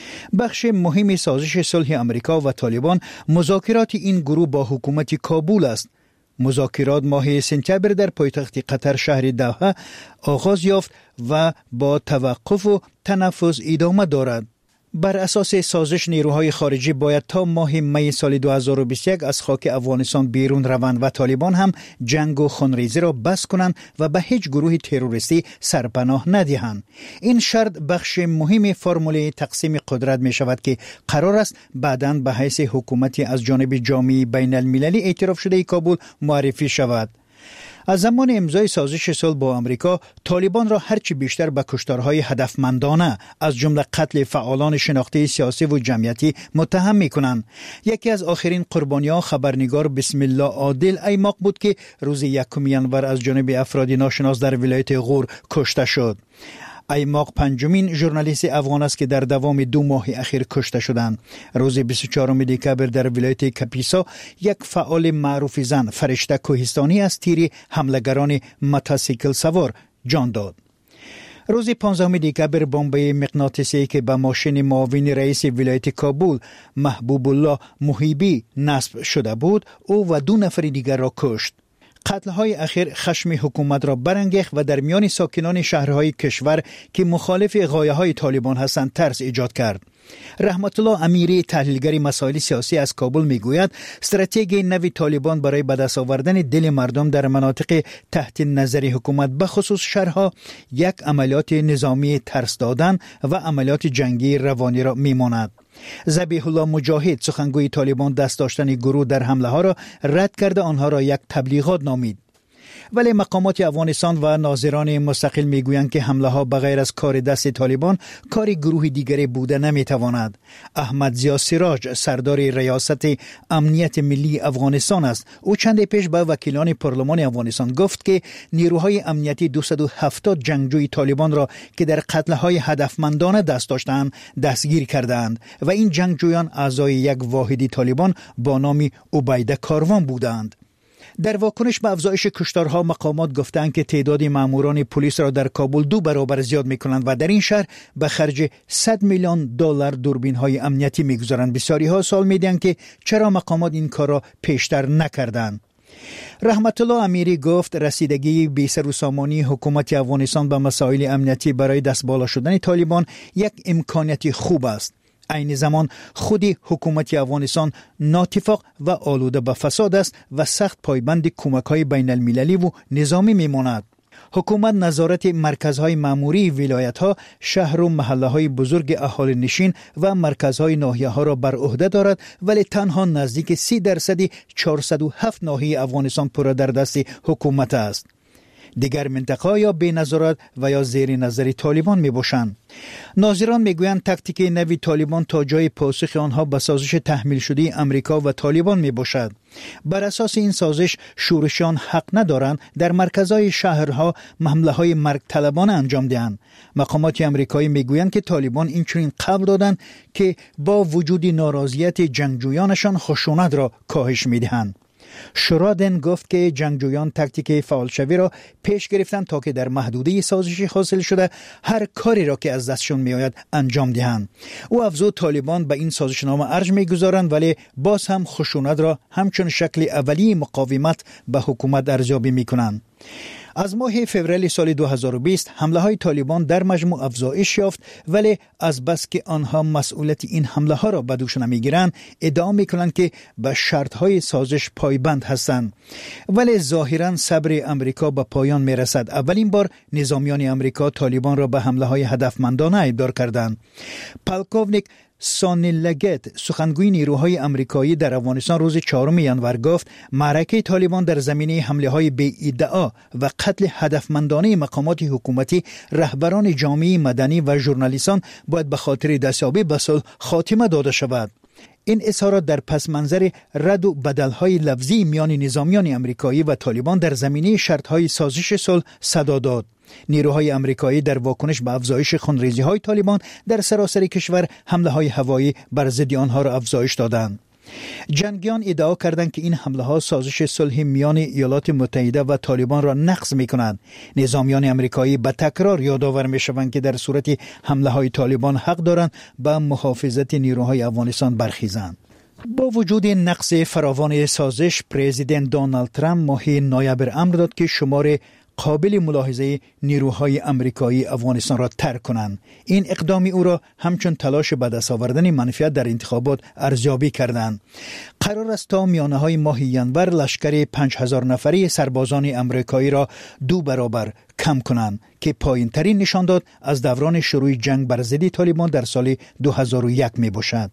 بخش مهم سازش صلح امریکا و طالبان مذاکرات این گروه با حکومت کابل است. مذاکرات ماه سپتامبر در پایتخت قطر شهر دوحه آغاز یافت و با توقف و تنفس ادامه دارد. بر اساس سازش نیروهای خارجی باید تا ماه می سال دو هزار و بیست و یک از خاک افغانستان بیرون روند و طالبان هم جنگ و خونریزی را بس کنند و به هیچ گروه تروریستی سرپناه ندهند. این شرط بخش مهم فرموله تقسیم قدرت می شود که قرار است بعداً به حیث حکومتی از جانب جامعه بین المللی اعتراف شده کابل معرفی شود. از زمان امضای سازش صلح با امریکا، طالبان را هرچی بیشتر به کشتارهای هدفمندانه از جمله قتل فعالان شناخته سیاسی و جمعیتی متهم می‌کنند. یکی از آخرین قربانیان خبرنگار بسم الله عادل ایماق بود که روز یکم ژانویه از جانب افراد ناشناس در ولایت غور کشته شد. ایماق پنجمین ژورنالیست افغان است که در دوام دو ماه اخیر کشته شدند. روز بیست و چهارم دکبر در ولایت کپیسا یک فعال معروف زن فرشته کوهستانی از تیر حملگران موتورسیکل سوار جان داد. روز پانزدهم دکبر بمب مغناطیسی که به ماشین معاون رئیس ولایت کابل محبوب الله محیبی نصب شده بود، او و دو نفر دیگر را کشت. قتل‌های اخیر خشم حکومت را برانگیخت و در میان ساکنان شهرهای کشور که مخالف غایه‌های طالبان هستند ترس ایجاد کرد. رحمت الله امیری، تحلیلگر مسائل سیاسی از کابل، میگوید استراتژی نوی طالبان برای به دست آوردن دل مردم در مناطق تحت نظر حکومت به خصوص شهرها یک عملیات نظامی ترس دادن و عملیات جنگی روانی را میماند. ذبیح الله مجاهد، سخنگوی طالبان، دست داشتن گروه در حمله ها را رد کرده آنها را یک تبلیغات نامید. ولی مقامات افغانستان و ناظران مستقل میگویند که حمله ها بغیر از کار دست طالبان کار گروه دیگری بوده نمیتواند. احمد ضیا سراج، سردار ریاست امنیت ملی افغانستان است. او چند پیش به وکیلان پارلمان افغانستان گفت که نیروهای امنیتی دویست و هفتاد جنگجوی طالبان را که در قتل‌های هدفمندانه دست داشتند دستگیر کردند و این جنگجویان اعضای یک واحد طالبان با نام عبیده کاروان بودند. در واکنش به افزایش کشتارها مقامات گفتند که تعداد ماموران پلیس را در کابل دو برابر زیاد می‌کنند و در این شهر به خرج صد میلیون دلار دوربین‌های امنیتی می‌گذارند. بسیاری‌ها سوال می‌دهند که چرا مقامات این کار را پیشتر نکردند. رحمت الله امیری گفت رسیدگی بی‌سر و سامانی حکومت افغانستان به مسائل امنیتی برای دست بالا شدن طالبان یک امکانیت خوب است. عین زمان خودی حکومت افغانستان ناتفاق و آلوده به فساد است و سخت پایبند کمک‌های بین المللی و نظامی میماند. حکومت نظارت مرکزهای ماموری ولایت‌ها، شهر و محله‌های بزرگ اهالی نشین و مرکزهای ناحیه‌ها را بر عهده دارد، ولی تنها نزدیک سی درصد چهارصد و هفت ناحیه افغانستان پر در دست حکومت است. دیگر منطقه یا بی نظارت و یا زیر نظر طالبان می باشند. ناظران می گویند تاکتیک نوی طالبان تا جای پاسخ آنها به سازش تحمیل شده امریکا و طالبان می باشد. بر اساس این سازش شورشیان حق ندارند در مرکزهای شهرها حمله های مرگ طلبانه انجام دهند. مقامات امریکایی می گویند که طالبان این چنین قبول دادند که با وجود ناراضیت جنگجویانشان خشونت را کاهش می دهند. شرادن گفت که جنگجویان تاکتیک فعالشوی را پیش گرفتند تا که در محدوده سازشی حاصل شده هر کاری را که از دستشون میآید انجام دهند. او افزود طالبان به این سازشنامه ارج میگذارند ولی باز هم خشونت را همچون شکل اولیه مقاومت به حکومت ارزیابی میکنند. از ماه فوریه سال دو هزار و بیست حمله های طالبان در مجموع افزایش یافت، ولی از بس که آنها مسئولیت این حمله ها را به دوش نمیگیرند ادعا میکنند که به شرط های سازش پایبند هستند. ولی ظاهرا صبر امریکا به پایان میرسد. اولین بار نظامیان امریکا طالبان را به حمله های هدفمندانه ادعا کردند. پالکوونیک سانی لگت سخنگوی نیروهای آمریکایی در افغانستان روز چهارم ژانویه گفت معرکه طالبان در زمینه حمله های بی ادعا و قتل هدفمندانه مقامات حکومتی، رهبران جامعه مدنی و ژورنالیستان باید به خاطر دستیابی به صلح خاتمه داده شود. این اظهارات در پس منظر رد و بدل‌های لفظی میان نظامیان آمریکایی و طالبان در زمینه شرط‌های سازش صلح صدا داد. نیروهای آمریکایی در واکنش به افزایش خونریزی‌های طالبان در سراسر کشور حمله‌های هوایی بر ضد آنها را افزایش دادند. جنگیان ادعا کردند که این حمله ها سازش صلح میان ایالات متحده و طالبان را نقض می کنند. نظامیان آمریکایی به تکرار یادآور می شوند که در صورت حمله های طالبان حق دارند به محافظت نیروهای افغانستان برخیزند. با وجود نقص فراوان سازش، پرزیدنت دونالد ترامپ ماه نوامبر امر داد که شمار قابل ملاحظه نیروهای آمریکایی افغانستان را ترک کنند. این اقدام او را همچون تلاش به دست آوردن منفعت در انتخابات ارزیابی کردند. قرار است تا میانه های ماه ژانویه لشکر پنج هزار نفری سربازان آمریکایی را دو برابر کم کنند که پایین ترین نشان داد از دوران شروع جنگ بر ضد طالبان در سال دو هزار و یک می باشد.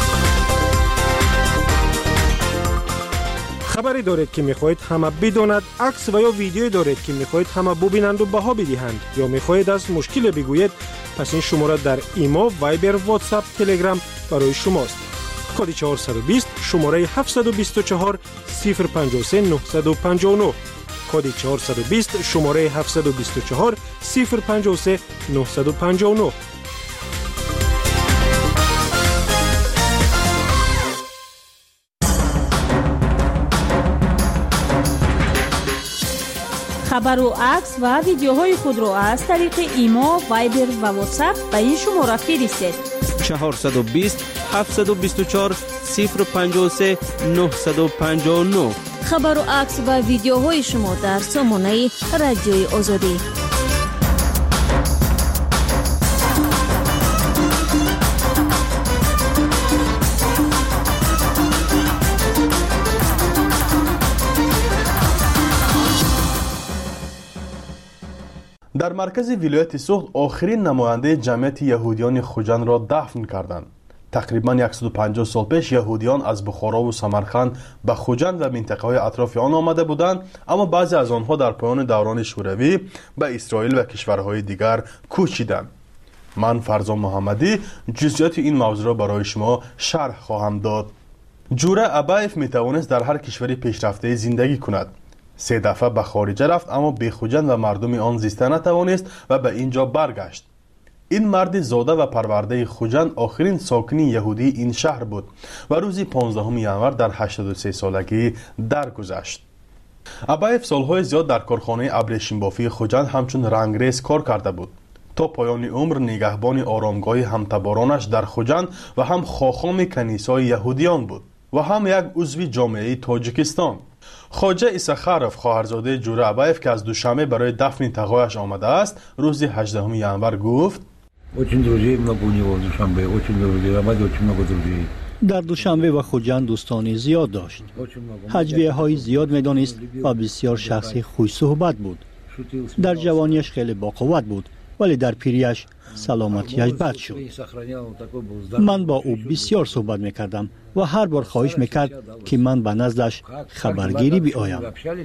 خبری دارید که میخواهید همه بداند، عکس و یا ویدیویی دارید که میخواهید همه ببینند و بها بدهند، یا میخواهید از مشکل بگویید، پس این شماره در ایما، وایبر، واتساپ، تلگرام برای شماست. کد چهارصد و بیست شماره هفتصد و بیست و چهار صفر پنجاه و سه نهصد و پنجاه و نه. کد چهارصد و بیست شماره هفتصد و بیست و چهار صفر پنجاه و سه نهصد و پنجاه و نه. خبر و عکس و ویدیوهای خود را از طریق ایما، وایبر و واتساپ به این شماره فرستید. چهارصد و بیست هفتصد و بیست و چهار صفر پنجاه و سه نهصد و پنجاه و نه. خبر و عکس و ویدیوهای شما در سامانه رادیوی آزادی. در مرکز ولایت سوخت آخرین نماینده جمعیت یهودیان خوجند را دفن کردند. تقریبا صد و پنجاه سال پیش یهودیان از بخارا و سمرقند به خوجند و منطقه های اطراف آن آمده بودند، اما بعضی از آنها در پایان دوران شوروی به اسرائیل و کشورهای دیگر کوچیدند. من فرزان محمدی جزئیات این موضوع را برای شما شرح خواهم داد. جوره ابایف می توانست در هر کشوری پیشرفته زندگی کند. سه دفعه به خارج رفت اما به خوجند و مردم آن زیسته نتوانست و به اینجا برگشت. این مرد زاده و پرورده خوجند آخرین ساکنی یهودی این شهر بود و روزی پانزدهم ژانویه در هشتاد و سه سالگی درگذشت. ابایف سالهای زیاد در کارخانه ابریشم بافی خوجند همچون رنگریز کار کرده بود. تا پایان عمر نگهبان آرامگاه همتبارانش در خوجند و هم خاخام کنیسای یهودیان بود و هم یک عضو جامعه تاجیکستان. خواجه ایسخرف خواهرزاده جوره ابایف که از دوشنبه برای دفن تقایش آمده است روز هجدهم ژانویه گفت: در دوشنبه و خوجند دوستانی زیاد داشت. هجویه های زیاد میدانست و بسیار شخصی خوش صحبت بود. در جوانیش خیلی باقوت بود ولی در پیریش سلامتیش بد شد. من با او بسیار صحبت میکردم و هر بار خواهش میکرد که من به نزدش خبرگیری بیایم.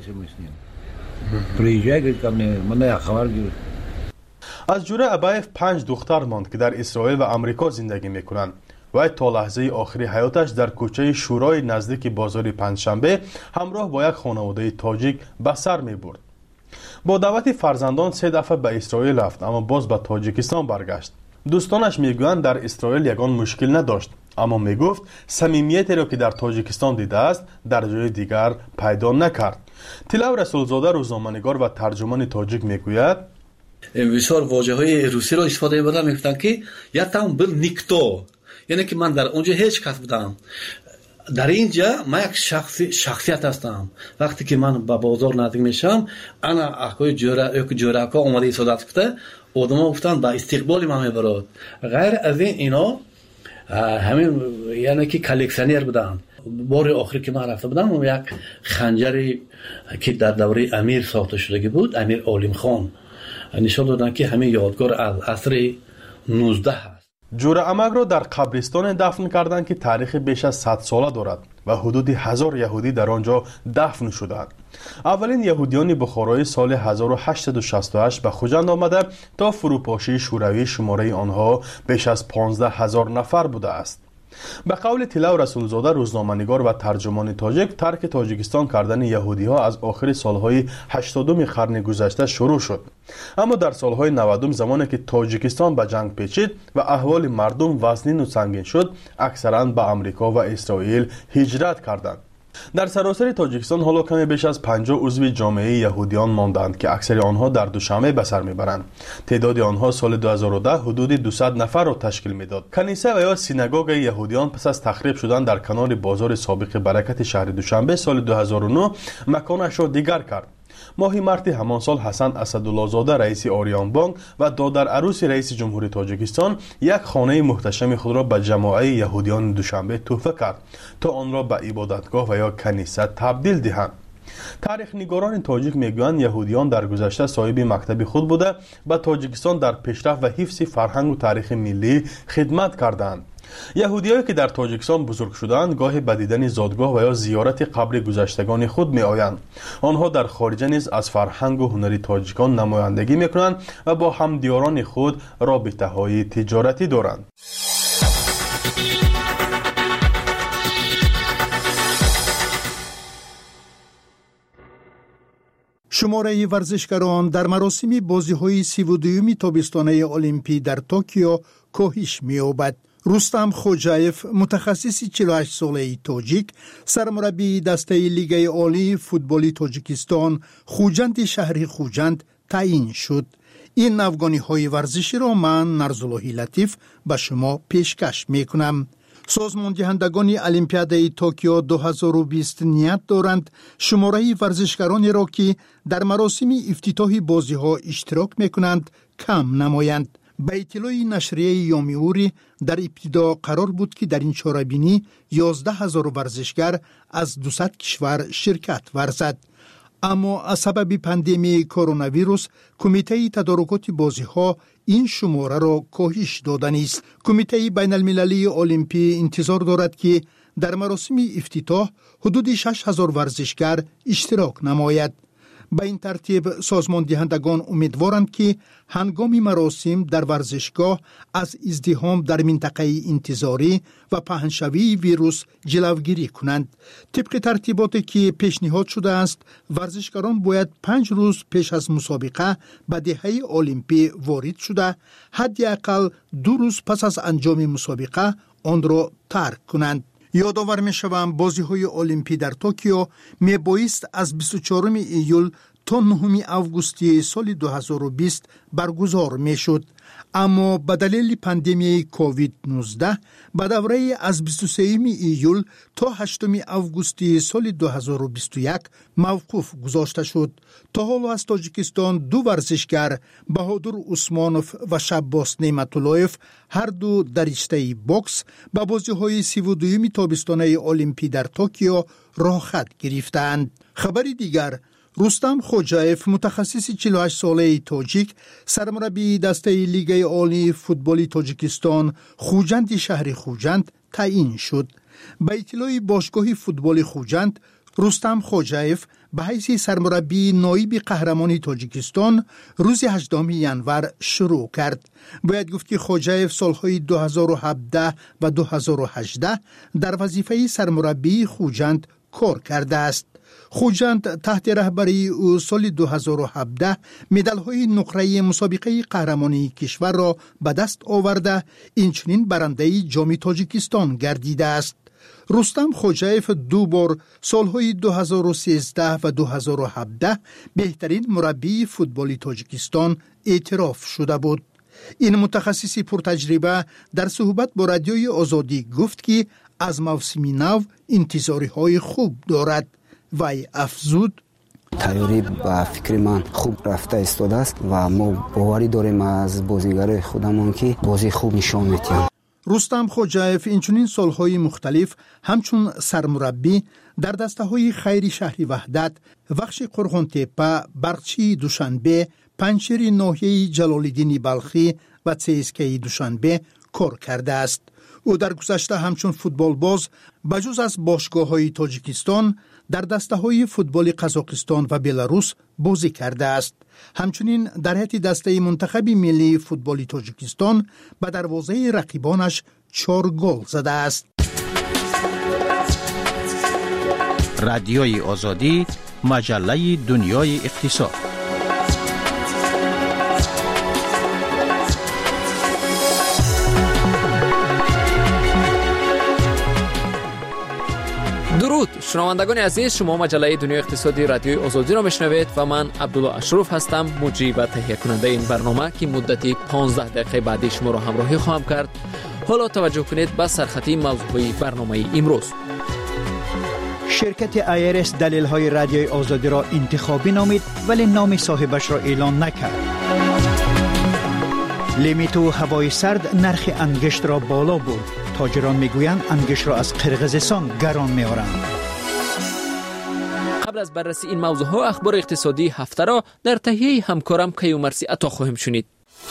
از جوره ابایف پنج دختر ماند که در اسرائیل و امریکا زندگی میکنند و تا لحظه آخری حیاتش در کوچه شورای نزدیک بازار پنجشنبه همراه با یک خانواده تاجیک به سر میبرد. با دعوت فرزندان سه دفعه به اسرائیل رفت اما باز به تاجیکستان برگشت. دوستانش میگویند در اسرائیل یگان مشکل نداشت، اما میگفت صمیمیتی را که در تاجیکستان دیده است در جای دیگر پیدا نکرد. طلعت رسولزاده روزنامه‌نگار و ترجمان تاجیک میگوید: بسیار واژه‌های روسی را استفاده می‌کردن، میگفتن که یا там был никто، یعنی که من در اونجا هیچ کس بودم. در اینجا من یک شخصی شخصیت هستم. وقتی که من به بازار نزدیک میشم انا اخوی جوره یک جورکا اومده ایستاده کرده، آدم‌ها گفتن به استقبال من میبرد. غیر از این اینا همین یعنی که کلکشنر بودن. بار آخری که من رفته بودم یک خنجری که در دوره امیر ساخته شده بود، امیر عالم خان، نشان دادن که همین یادگار از عصر نوزده هست. جورامک را در قبرستان دفن کردند که تاریخ بیش از صد ساله دارد و حدود هزار یهودی در آنجا دفن شدند. اولین یهودیان بخارای سال هزار و هشتصد و شصت و هشت به خوجند آمده تا فروپاشی شوروی شماره آنها بیش از پانزده هزار نفر بوده است. به قول طلع رسولزاده روزنامه‌نگار و ترجمان تاجیک، ترک تاجیکستان کردن یهودی ها از آخر سالهای هشتادم قرن گذشته شروع شد، اما در سالهای نودم زمانی که تاجیکستان به جنگ پیچید و احوال مردم وزنین و سنگین شد، اکثرا به امریکا و اسرائیل هجرت کردند. در سراسر تاجیکستان حالا کمی بیش از پنجاه عضو جامعه یهودیان ماندند که اکثر آنها در دوشنبه به سر میبرند. تعداد آنها سال دو هزار و ده حدود دویست نفر را تشکیل میداد. کنیسه و یا سینگوگ یهودیان پس از تخریب شدن در کنار بازار سابق برکت شهر دوشنبه سال دو هزار و نه مکانش را دیگر کرد. ماهی مارت همان سال حسن اسدالله زاده رئیس آریان بانک و دادر عروس رئیس جمهوری تاجیکستان یک خانه محتشم خود را به جماعت یهودیان دوشنبه تحفه کرد تا آن را به عبادتگاه و یا کنیسه تبدیل دهند. تاریخ نگاران تاجیک میگویند یهودیان در گذشته صاحب مکتب خود بوده به تاجیکستان در پیشرفت و حفظ فرهنگ و تاریخ ملی خدمت کردند. یهودیایی که در تاجیکستان بزرگ شدند گاهی به دیدن زادگاه و یا زیارت قبر گذشتگان خود می آیند. آنها در خارج نیز از فرهنگ و هنری تاجیکان نمایندگی می کنند و با همدیاران خود رابطه های تجارتی دارند. شماره ورزشکاران در مراسم بازی‌های سی و دوم تابستانه المپی در توکیو کاهش می‌یابد. رستم خوجایف متخصص چهل و هشت ساله تاجیک سرمربی دسته لیگ عالی فوتبال تاجیکستان خوجند شهر خوجند تعیین شد. این افغانی‌های ورزشی را من نرزاللهی لطیف به شما پیشکش می‌کنم. سازمان دهندگان المپیاد توکیو دو هزار و بیست نیت دارند شماره ورزشکارانی را که در مراسم افتتاح بازی‌ها اشتراک می‌کنند کم نمایند. به اطلاع نشریه یومیوری در ابتدا قرار بود که در این چاره‌بینی یازده هزار ورزشگر از دویست کشور شرکت ورزد، اما از سبب پاندمی کرونا ویروس کمیته تدارکات بازی‌ها این شماره را کاهش داده است. کمیته بین المللی المپی انتظار دارد که در مراسم افتتاح حدود شش هزار ورزشگر اشتراک نماید. به این ترتیب سازمان دهندگان امیدوارند که هنگام مراسم در ورزشگاه از ازدحام در منطقه انتظاری و پهنشوی ویروس جلوگیری کنند. طبق ترتیباتی که پیشنهاد شده است، ورزشکاران باید پنج روز پیش از مسابقه به دهه المپی وارد شده، حداقل دو روز پس از انجام مسابقه آن را ترک کنند. یادآور می شوم بازی های المپی در توکیو می بایست از بیست و چهارم ایول تا نهم آگوست سال دو هزار و بیست برگزار می شد، اما به دلیل پاندمی کووید نوزده به دوره از بیست و سوم ایول تا هشتم آگوست سال دو هزار و بیست و یک موقوف گذاشته شد. تا حالا از تاجیکستان دو ورزشگر بهادر عثمانوف و شباس نعمت‌اللهیف هر دو در رشته بوکس به بازی‌های سی و دوم تابستانه المپی در توکیو راه خط گرفتند. خبری دیگر، رستم خوجایف متخصص چهل و هشت ساله تاجیک سرمربی دسته لیگ عالی فوتبال تاجیکستان خوجند شهر خوجند تعیین شد. به اطلاع باشگاه فوتبال خوجند، رستم خوجایف به حیث سرمربی نایب قهرمان تاجیکستان روز هجدهم ژانویه شروع کرد. باید گفت که خوجایف سالهای دو هزار و هفده و دو هزار و هجده در وظیفه سرمربی خوجند کار کرده است. خوجند تحت رهبری او سال دو هزار و هفده مدال‌های نقره مسابقه قهرمانی کشور را به دست آورده، اینچنین برنده جام تاجیکستان گردیده است. رستم خوجایف دو بار سالهای دو هزار و سیزده و دو هزار و هفده بهترین مربی فوتبال تاجیکستان اعتراف شده بود. این متخصص پرتجربه در صحبت با رادیوی آزادی گفت که از موسم نو انتظاری های خوب دارد. وی افزود: تیاری با فکر من خوب رفته ایستاده است و ما باوری داریم از بازیگر خودمون که بازی خوب نشان میدیم. رستم خوجایف اینچنین سالهای مختلف همچون سرمربی در دسته‌های خیری شهری وحدت، بخش قرغان تپه، برقچی دوشنبه، پنچیر ناحیه جلال‌الدین بلخی و سیسکه دوشنبه کار کرده است. او در گذشته همچون فوتبال باز بجز از باشگاه‌های تاجیکستان در دسته‌های فوتبال قزاقستان و بلاروس بازی کرده است. همچنین در هیئت دسته منتخب ملی فوتبال تاجیکستان به دروازه رقیبانش چهار گل زده است. رادیوی آزادی، مجله دنیای اقتصاد. درود شنوندگان عزیز، شما مجله دنیای اقتصادی رادیوی آزادی را میشنوید و من عبدالله اشرف هستم، مجری و تهیه کننده این برنامه که مدتی پانزده دقیقه بعدی شما را همراهی خواهم کرد. حالا توجه کنید به سرخطی موضوعی برنامه امروز. شرکت آیرس دلیل‌های رادیوی آزادی را انتخابی نامید ولی نام صاحبش را اعلان نکرد. لیمیت و هوای سرد نرخ انگشت را بالا برد. تاجران میگویند انگشت را از قرقیزستان گران می‌آورند. قبل از بررسی این موضوعها اخبار اقتصادی هفته را در تهیه همکارم کیومرثی عطا خواهیم شنید.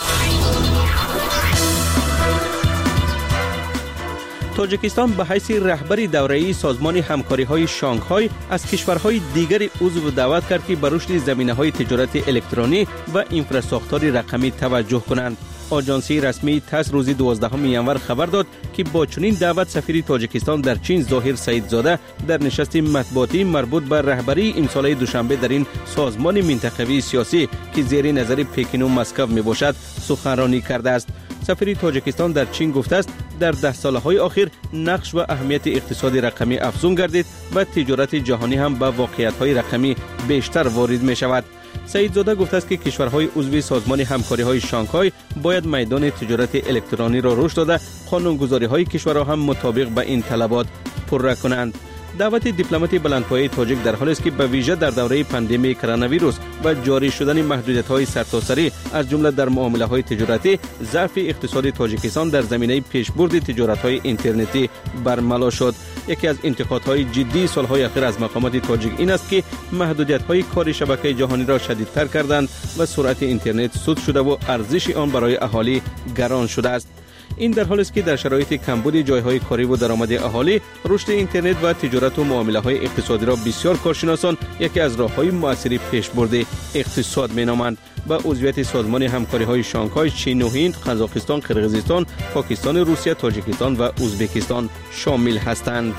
تاجیکستان به حیث رهبری دوره‌ای سازمان همکاری‌های شانگهای از کشورهای دیگر عضو دعوت کرد که به رشد زمینه‌های تجارت الکترونی و انفراستراکچور رقمی توجه کنند. آژانسی رسمی تاس روز دوازدهم ینور خبر داد که با چنین دعوت سفیر تاجیکستان در چین ظاهر سعیدزاده در نشست مطبوعاتی مربوط به رهبری امسال دوشنبه در این سازمان منطقوی سیاسی که زیر نظر پکین و مسکو میباشد سخنرانی کرده است. سفیر تاجیکستان در چین گفته است در ده سالهای اخیر نقش و اهمیت اقتصاد رقمی افزون گردید و تجارت جهانی هم به واقعیت‌های رقمی بیشتر وارد می‌شود. سعیدزاده گفته است که کشورهای عضو سازمان همکاری‌های شانگهای باید میدان تجارت الکترونی را رشد داده، قانونگذاری‌های کشورها هم مطابق به این طلبات پررو کنند. دعوت دیپلمات بلندپایه تاجیک در حالی است که به ویژه در دوره پاندمی کرونا ویروس و جاری شدن محدودیت‌های سرتاسری از جمله در معامله‌های تجارتی، ضعف اقتصاد تاجیکستان در زمینه پیشبرد تجارت‌های اینترنتی برملا شد. یکی از انتقادهای جدی سال‌های اخیر از مقامات تاجیک این است که محدودیت‌های کار شبکه جهانی را شدیدتر کردند و سرعت اینترنت سود شده و ارزش آن برای اهالی گران شده است. این در حالی است که در شرایط کمبود جایهای کاری و درآمد اهالی، رشد اینترنت و تجارت و معامله‌های اقتصادی را بسیار کارشناسان یکی از راه‌های مؤثر پیشبرد اقتصاد می‌نامند. با عضویت سازمان همکاری‌های شانگهای چین و هند، قزاقستان، قرقیزستان، پاکستان، روسیه، تاجیکستان و ازبکستان شامل هستند.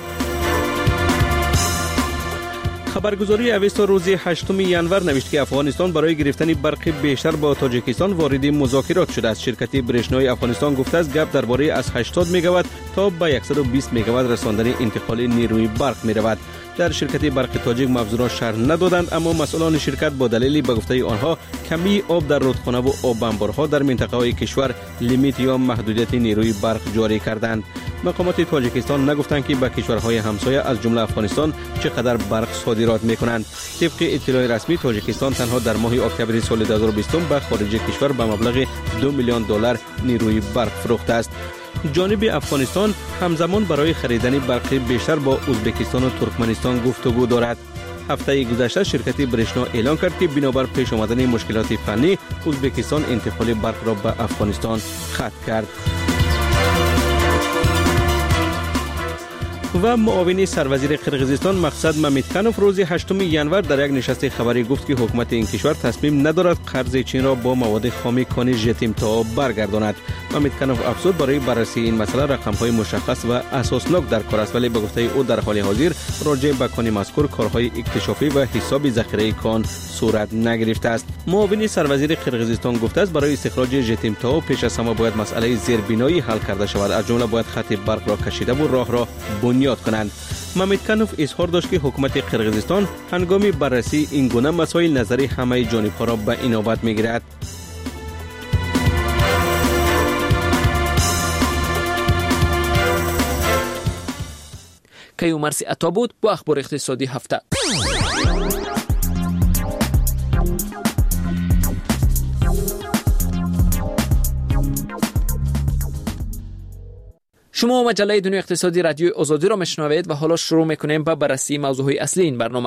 خبرگزاری اوستا روز هشتم ینور نوشت که افغانستان برای گرفتن برق بیشتر با تاجیکستان وارد مذاکرات شده است. شرکت برشنای افغانستان گفته است گپ درباره از هشتاد مگاوات تا به صد و بیست مگاوات رساندن انتقال نیروی برق می رود. در شرکت برق تاجیک مبذوران شرح ندادند، اما مسئولان شرکت با دلیل به گفته آنها کمی آب در رودخانه و آب انبارها در منطقه‌های کشور لیمیت یا محدودیت نیروی برق جاری کردند. مقامات تاجیکستان نگفتند که به کشورهای همسایه از جمله افغانستان چقدر برق صادرات می‌کنند. طبق اطلاع رسمی تاجیکستان تنها در ماه اکتبر سال دو هزار و بیست به خارج کشور به مبلغ دو میلیون دلار نیروی برق فروخته است. جانب افغانستان همزمان برای خریدن برق بیشتر با ازبکستان و ترکمنستان گفتگو دارد. هفته گذشته شرکت برشنا اعلان کرد که بنابر پیش آمدن مشکلات فنی ازبکستان انتقال برق را به افغانستان ختم کرد. و معاون سروزیر قرقیزستان مقصد مامیتکانوف روز هشتم ینور در یک نشست خبری گفت که حکومت این کشور تصمیم ندارد قرض چین را با مواد خام کان ژتیمتا برگرداند. مامیتکانوف افزود برای بررسی این مسئله رقم‌های مشخص و اساسناک در کار است، ولی به گفته او در حال حاضر راجع به کان مذکور کارهای اکتشافی و حساب ذخیره کان صورت نگرفته است. معاون سروزیر قرقیزستان گفته است برای استخراج ژتیمتا پیش از همه باید مسئله زیربنایی حل کرده شود، از جمله باید خط برق را کشیده و راه را بنیاد کنند. مامیتکانوف اظهار داشت که حکومت قرقیزستان هنگام بررسی این گونه مسائل نظر همه جانب‌ها را به اینابت می‌گیرد. کیومرثی عطا بود با اخبار اقتصادی هفته. شما مجله دنیای اقتصادی رادیوی آزادی را میشنوید و حالا شروع میکنیم با بررسی موضوعهای اصلی این برنامه.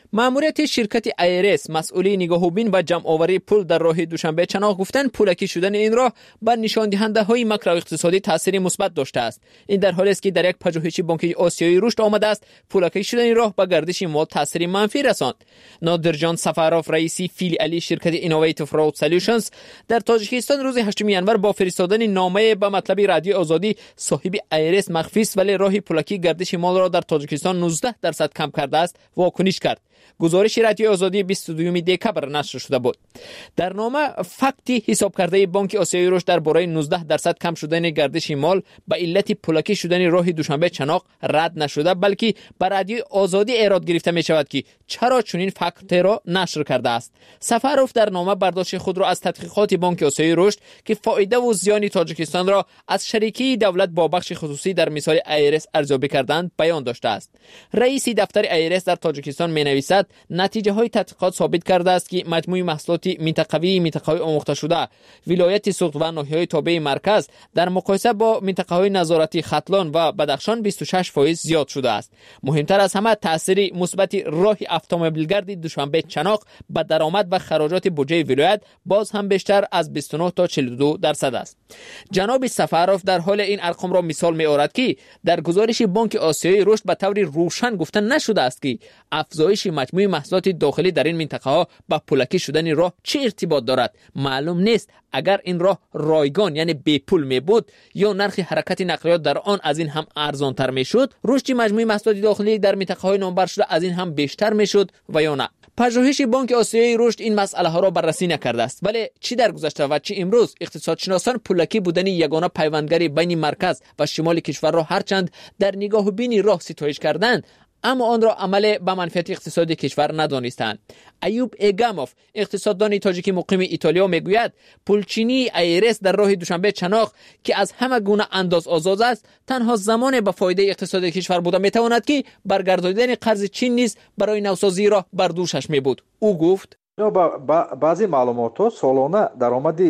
ماموریت شرکت ایرس مسئولی نگاهوبین و جمع آوری پول در راه دوشنبه چناق گفتند پولکی شدن این راه بر نشان دهنده های ماکرو اقتصادی تاثیر مثبت داشته است. این در حالی است که در یک پژوهش بانک آسیایی رشد آمده است پولکی شدن این راه به گردش مال تاثیر منفی رساند. نادر جان سفاروف رئیس فیلیالی شرکت اینوویتیو فراود سولوشنز در تاجیکستان روز هشتم ژانویه با فرستادن نامه به مطلب رادیو آزادی صاحب ایرس مخفی است ولی راه پولکی گردش مال را در تاجیکستان نوزده درصد کم کرده است واکنش کرد. گزارش رادیو آزادی بیست و دوم دکبر نشر شده بود. در نامه فکتی حساب کرده بانک آسیایی رشد درباره نوزده درصد کم شدن گردش مال به علت پولکی شدن راه دوشنبه چناق رد نشده بلکه بر رادیو آزادی ایراد گرفته می شود که چرا چنین فکت را نشر کرده است. سفاروف در نامه برداشت خود را از تحقیقات بانک آسیایی رشد که فایده و زیان تاجیکستان را از شریکی دولت با بخش خصوصی در مثال ایرس ارزیابی کردند بیان داشته است. رئیس دفتر ایرس در تاجیکستان می نویسد نتیجه های تحقیقات ثابت کرده است که مجموع محصولات منطقوی منطقه‌های آموخته شده ولایت سوخت و ناحیه‌های تابع مرکز در مقایسه با منطقه‌های نظارتی ختلان و بدخشان بیست و شش درصد زیاد شده است. مهمتر از همه تاثیر مثبت راه اتومبیلگرد دوشنبه چناق به درآمد و خراجات بودجه ولایت باز هم بیشتر از بیست و نه تا چهل و دو درصد است. جناب سفاروف در حال این ارقام را مثال می‌آورد که در گزارش بانک آسیایی رشد به طور روشن گفته نشده است که افزایش مجموع محصولات داخلی در این منطقه ها با پولکی شدن راه چه ارتباط دارد. معلوم نیست اگر این راه رایگان یعنی بی پول می بود یا نرخ حرکت نقلیات در آن از این هم ارزان تر می شد رشد مجموع محصولات داخلی در منطقه های نامبر شده از این هم بیشتر می شد و یا نه. پژوهش بانک آسیایی رشد این مسئله ها را بررسی نکرده است ولی چی در گذشته و چی امروز اقتصادشناسان پولکی بودن یگانه پیوندگری بین مرکز و شمال کشور را هرچند در نگاه بین راه ستایش کردند اما آن را عمل به منفعت اقتصادی کشور ندانستند. ایوب ایگاموف اقتصاددان تاجیکی مقیم ایتالیا میگوید پولچینی ایرس در راه دوشنبه چناق که از همه گونه انداز آزاد است تنها زمان به فایده اقتصادی کشور بوده میتواند که برگرداندن قرض چین نیز برای نوسازی را بر دوشش میبود. او گفت با بعضی معلومات سالانه درآمدی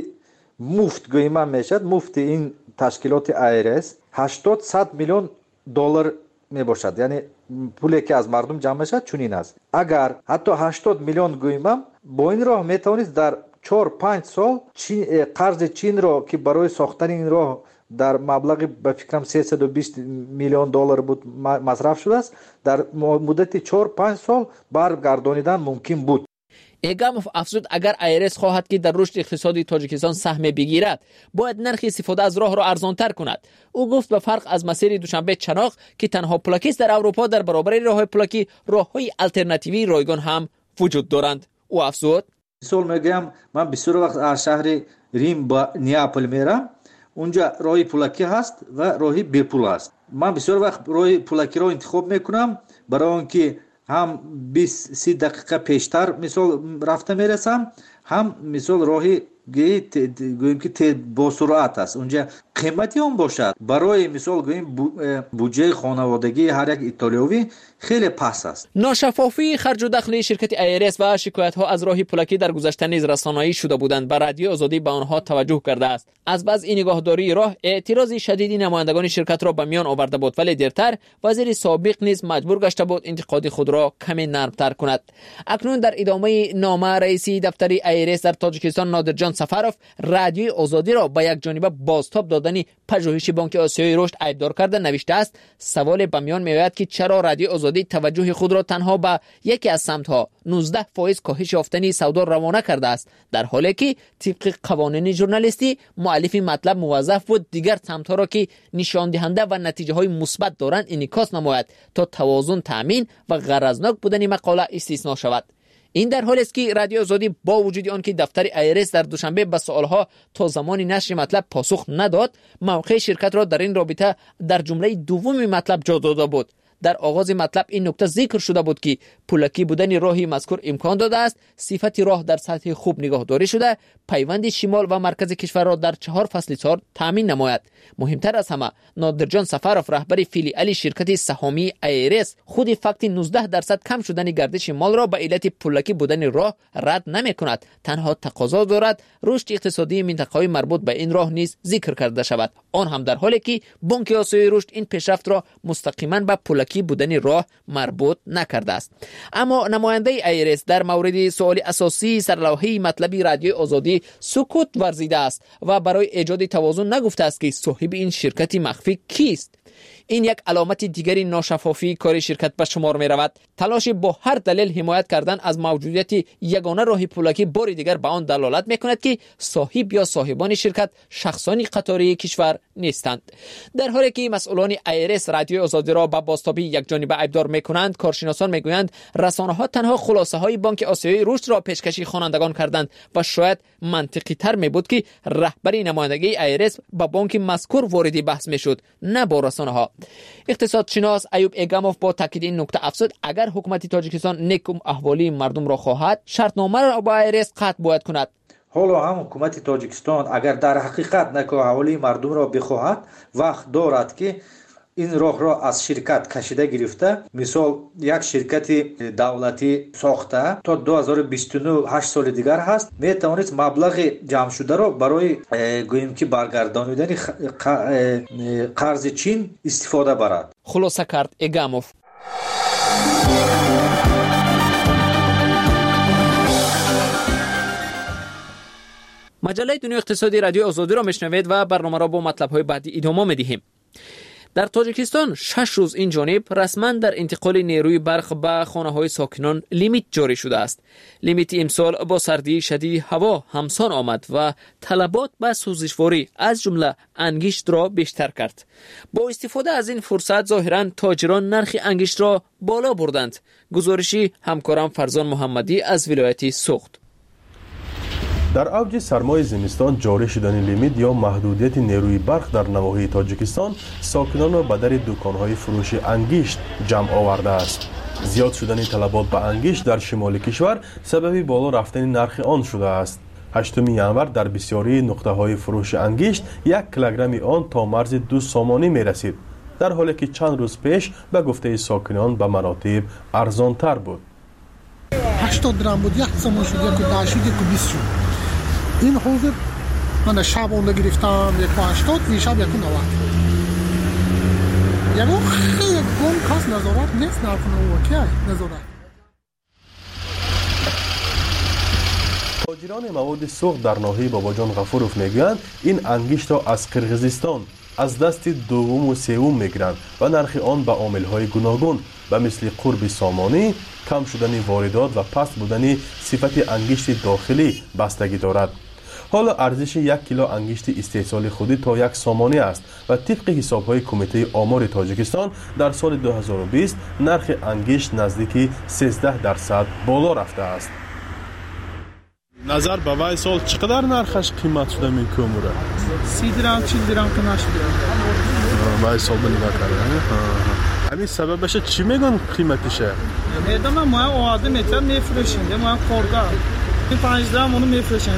مفت گویما میشد. مفت این تشکیلات ایرس هشتاد صد میلیون دلار می باشد. یعنی پولی که از مردم جمع شد چنین است. اگر حتی هشتاد میلیون گوییم با این راه می توانید در چهار پنج سال چین قرض چین را که برای ساختن این راه در مبلغ به فکرم سیصد و بیست میلیون دلار بود مصرف شده است در مدت چهار پنج سال برگردانیدن ممکن بود. ایگاموف افزود اگر ایرس خواهد که در رشد اقتصادی تاجیکستان سهم بگیرد باید نرخ استفاده از راه را ارزانتر کند. او گفت به فرق از مسیر دوشنبه چناق که تنها پولکی در اروپا در برابر راههای پولکی راههای آلترناتیوی رایگان هم وجود دارند. او افزود مثال میگم من بسیار وقت از شهر ریم با نیاپل میرم اونجا راه پولکی هست و راه بی پول است. من بسیار وقت راه پولکی را انتخاب میکنم برای آنکه هم بیست سی دقیقه پیشتر مثال رفته میرسم هم مثال راهی گوییم که با سرعت است اونجا قیمتی هم باشد برای مثال گوییم بودجه خانوادگی هر یک ایتالیایی خیلی پس است. ناشفافی خرج و دخل شرکت ایرس و شکایت ها از راه پولکی در گذشته نیز رسانه‌ای شده بودند. بر رادیو آزادی به آنها توجه کرده است. از بعض این نگاهداری راه اعتراض شدیدی نمایندگان شرکت را به میان آورده بود ولی دیرتر وزیر سابق نیز مجبور گشته بود انتقاد خود را کمی نرمتر کند. اکنون در ادامه نامه رئیس دفتر ایرس در تاجیکستان نادر جان سفاروف رادیو آزادی را به یک جانبه بازتاب دادن پژوهش بانک آسیایی رشد ایبدار کرده نوشته است سوال به میان میآید که چرا رادیو آزادی توجه خود را تنها به یکی از سمت‌ها نوزده درصد کاهش یافتن سودا روانه کرده است در حالی که طبق قوانین ژورنالیستی مؤلف مطلب موظف بود دیگر سمت‌ها را که نشان دهنده و نتیجه‌های مثبت دارند انعکاس نماید تا توازن تامین و غرضناک بودن مقاله استثنا شود. این در حالی است که رادیو آزادی با وجود آن که دفتر ایرس در دوشنبه به سوالها تا زمان نشر مطلب پاسخ نداد موقع شرکت را در این رابطه در جمله دوم مطلب جا داده بود. در آغاز مطلب این نکته ذکر شده بود که پولکی بودن راهی مذکور امکان داده است صفت راه در سطح خوب نگاهداری شده پیوند شمال و مرکز کشور را در چهار فصل سال تامین نماید. مهمتر از همه نادر جان سفاروف رهبر فیلیالی شرکت سهامی ایرس خود فقط نوزده درصد کم شدن گردش مال را به علت پولکی بودن راه رد نمی کند تنها تقاضا دارد رشد اقتصادی منطقه‌های مربوط به این راه نیز ذکر کرده شود آن هم در حالی که بانک آسیایی رشد این پیشرفت را مستقیما به پولکی پولاکی بودن راه مربوط نکرده است. اما نماینده ایرس در مورد سوال اساسی سرلوحه مطلبی رادیوی آزادی سکوت ورزیده است و برای ایجاد توازن نگفته است که صاحب این شرکت مخفی کیست. این یک علامت دیگری ناشفافی کار شرکت به شمار می رود. تلاش با هر دلیل حمایت کردن از موجودیت یگانه راه پولاکی بار دیگر به آن دلالت می کند که صاحب یا صاحبان شرکت شخصانی قطاری کشور نیستند. در حالی که مسئولان ایرس رادیوی آزادی را به بازتابی یک جانبه عیبدار می کنند، کارشناسان می گویند رسانه ها تنها خلاصه های بانک آسیایی رشد را پیشکشی خوانندگان کردند و شاید منطقی تر می بود که رهبری نمایندگی ایرس با بانک مذکور وارد بحث می شد، نه با رسانه ها. اقتصادشناس ایوب ایگاموف با تاکید این نکته افزود اگر حکومت تاجیکستان نیکم احوالی مردم را خواهد، شرطنامه را با ایرس قطع باید کند. حالا هم حکومت تاجیکستان اگر در حقیقت نیکم احوالی مردم را بخواهد، وقت دارد که این راه را از شرکت کشیده گرفته، مثال یک شرکت دولتی ساخته تا دو هزار و بیست و نه هشت سال دیگر هست، می توانید مبلغ جمع شده را برای گوییم که برگردانیدن قرض چین استفاده برد. خلاصه کرد ایگاموف. مجله دنیای اقتصادی رادیو آزادی را میشنوید و برنامه را با مطلب‌های بعدی ادامه می‌دهیم. در تاجیکستان شش روز این جانب رسما در انتقال نیروی برق به خانه‌های ساکنان لیمیت جاری شده است. لیمیت امسال با سردی شدید هوا همسان آمد و طلبات به سوزشواری از جمله انگشت را بیشتر کرد. با استفاده از این فرصت ظاهراً تاجران نرخ انگشت را بالا بردند. گزارشی همکارم فرزان محمدی از ولایت سوخت. در اوج سرمای زمستان جاری شدن لیمیت یا محدودیت نیروی برق در نواحی تاجیکستان ساکنان را به در دکان‌های فروش انگشت جمع آورده است. زیاد شدن طلبات به انگشت در شمال کشور سبب بالا رفتن نرخ آن شده است. هشتم ینور در بسیاری نقطه‌های فروش انگشت یک کیلوگرم آن تا مرز دو سامانی می رسید، در حالی که چند روز پیش به گفته ساکنان به مراتب ارزان‌تر بود. هشتاد درم بود، یک سامان شد، یک ده شد، یک بیست شد. این حوض من شب اونده گرفتم یک هشتاد، این شب یک نوت. یکو خیلی گم کس نظارت نیست نرکنه و که نظارت. تاجران مواد سوخت در ناحیه باباجان غفوروف میگویند این انگشت را از قرغیزستان از دست دوم و سوم میگیرند و نرخ آن به عامل‌های گوناگون و مثل قرب سامانی، کم شدن واردات و پست بودن صفت انگشت داخلی بستگی دارد. حالا ارزش یک کیلو انگشت استحصال خودی تا یک سامانی است و طبق حساب‌های کمیته آمار تاجیکستان در سال دو هزار و بیست نرخ انگشت نزدیک سیزده درصد بالا رفته است. نظر به وای سال چقدر نرخش قیمت شده می کوموره؟ سی درم چهل درم که نشده. وای سال به نگاه کردن. همین سببش چی میگن قیمتشه؟ میدونم ما آده میتر میفروشیم، ما کارگاه. این پنج درم اونو میفروشیم.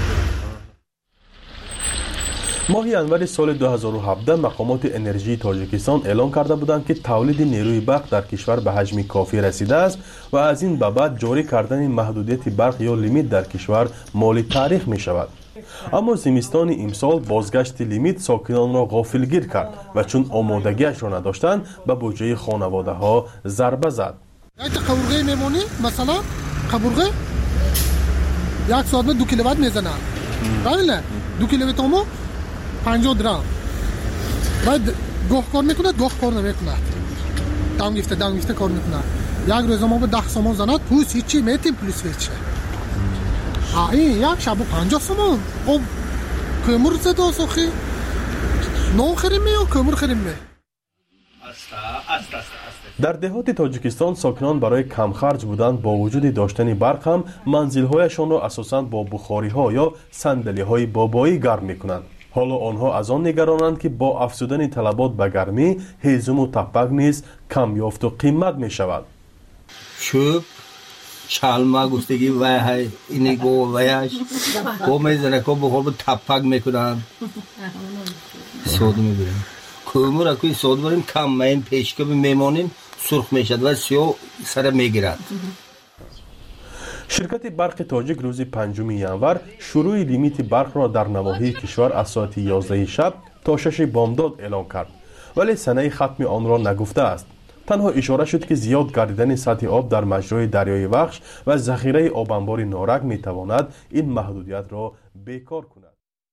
ماه ینور سال دو هزار و هفده مقامات انرژی تاجیکستان اعلام کرده بودند که تولید نیروی برق در کشور به حجم کافی رسیده است و از این به بعد جاری کردن محدودیت برق یا لیمیت در کشور مال تاریخ می شود. اما زمستان امسال بازگشت لیمیت ساکنان را غافلگیر کرد و چون آمادگیش را نداشتند به بودجه خانواده ها ضربه زد. یک قبرغه میمونی مثلا قبرغه یک ساعت دو کیلووات میزنه. بله دو کیلووات ما پنجاه درم. بعد گاه کار میکنه گاه کار نمیکنه. دام گفته دام گفته کار میکنه. یک روز ما به ده سامان زند پوس هیچی میتیم پلیس ویچه. این یک شب پنجاه سامان. خب کمر زد آسخی. نو خریم یا کمر خریم می. در دهات تاجیکستان ساکنان برای کم خرج بودن با وجود داشتن برق هم منزل‌هایشان را اساساً با بخاری‌ها یا صندلی‌های بابایی گرم می‌کنند. حالا آنها از آن نگرانند که با افزودن طلبات به گرمی هیزم و تپک نیز کم یافت و قیمت می‌شود. چوب چالما گفتگی وای های اینی گو وایش گو میزنه که بخور با تپک میکنن سود میبریم کومو را کوی سود بریم کم میم پیشکه میمانیم سرخ میشد و سیاه سر میگیرد. شرکت برق تاجیک روز پنجم ینور شروع لیمیت برق را در نواحی کشور از ساعت یازده شب تا شش بامداد اعلام کرد، ولی سنه ختم آن را نگفته است. تنها اشاره شد که زیاد گردیدن سطح آب در مجرای دریای وخش و ذخیره آب انبار نارک می تواند این محدودیت را بیکار کند.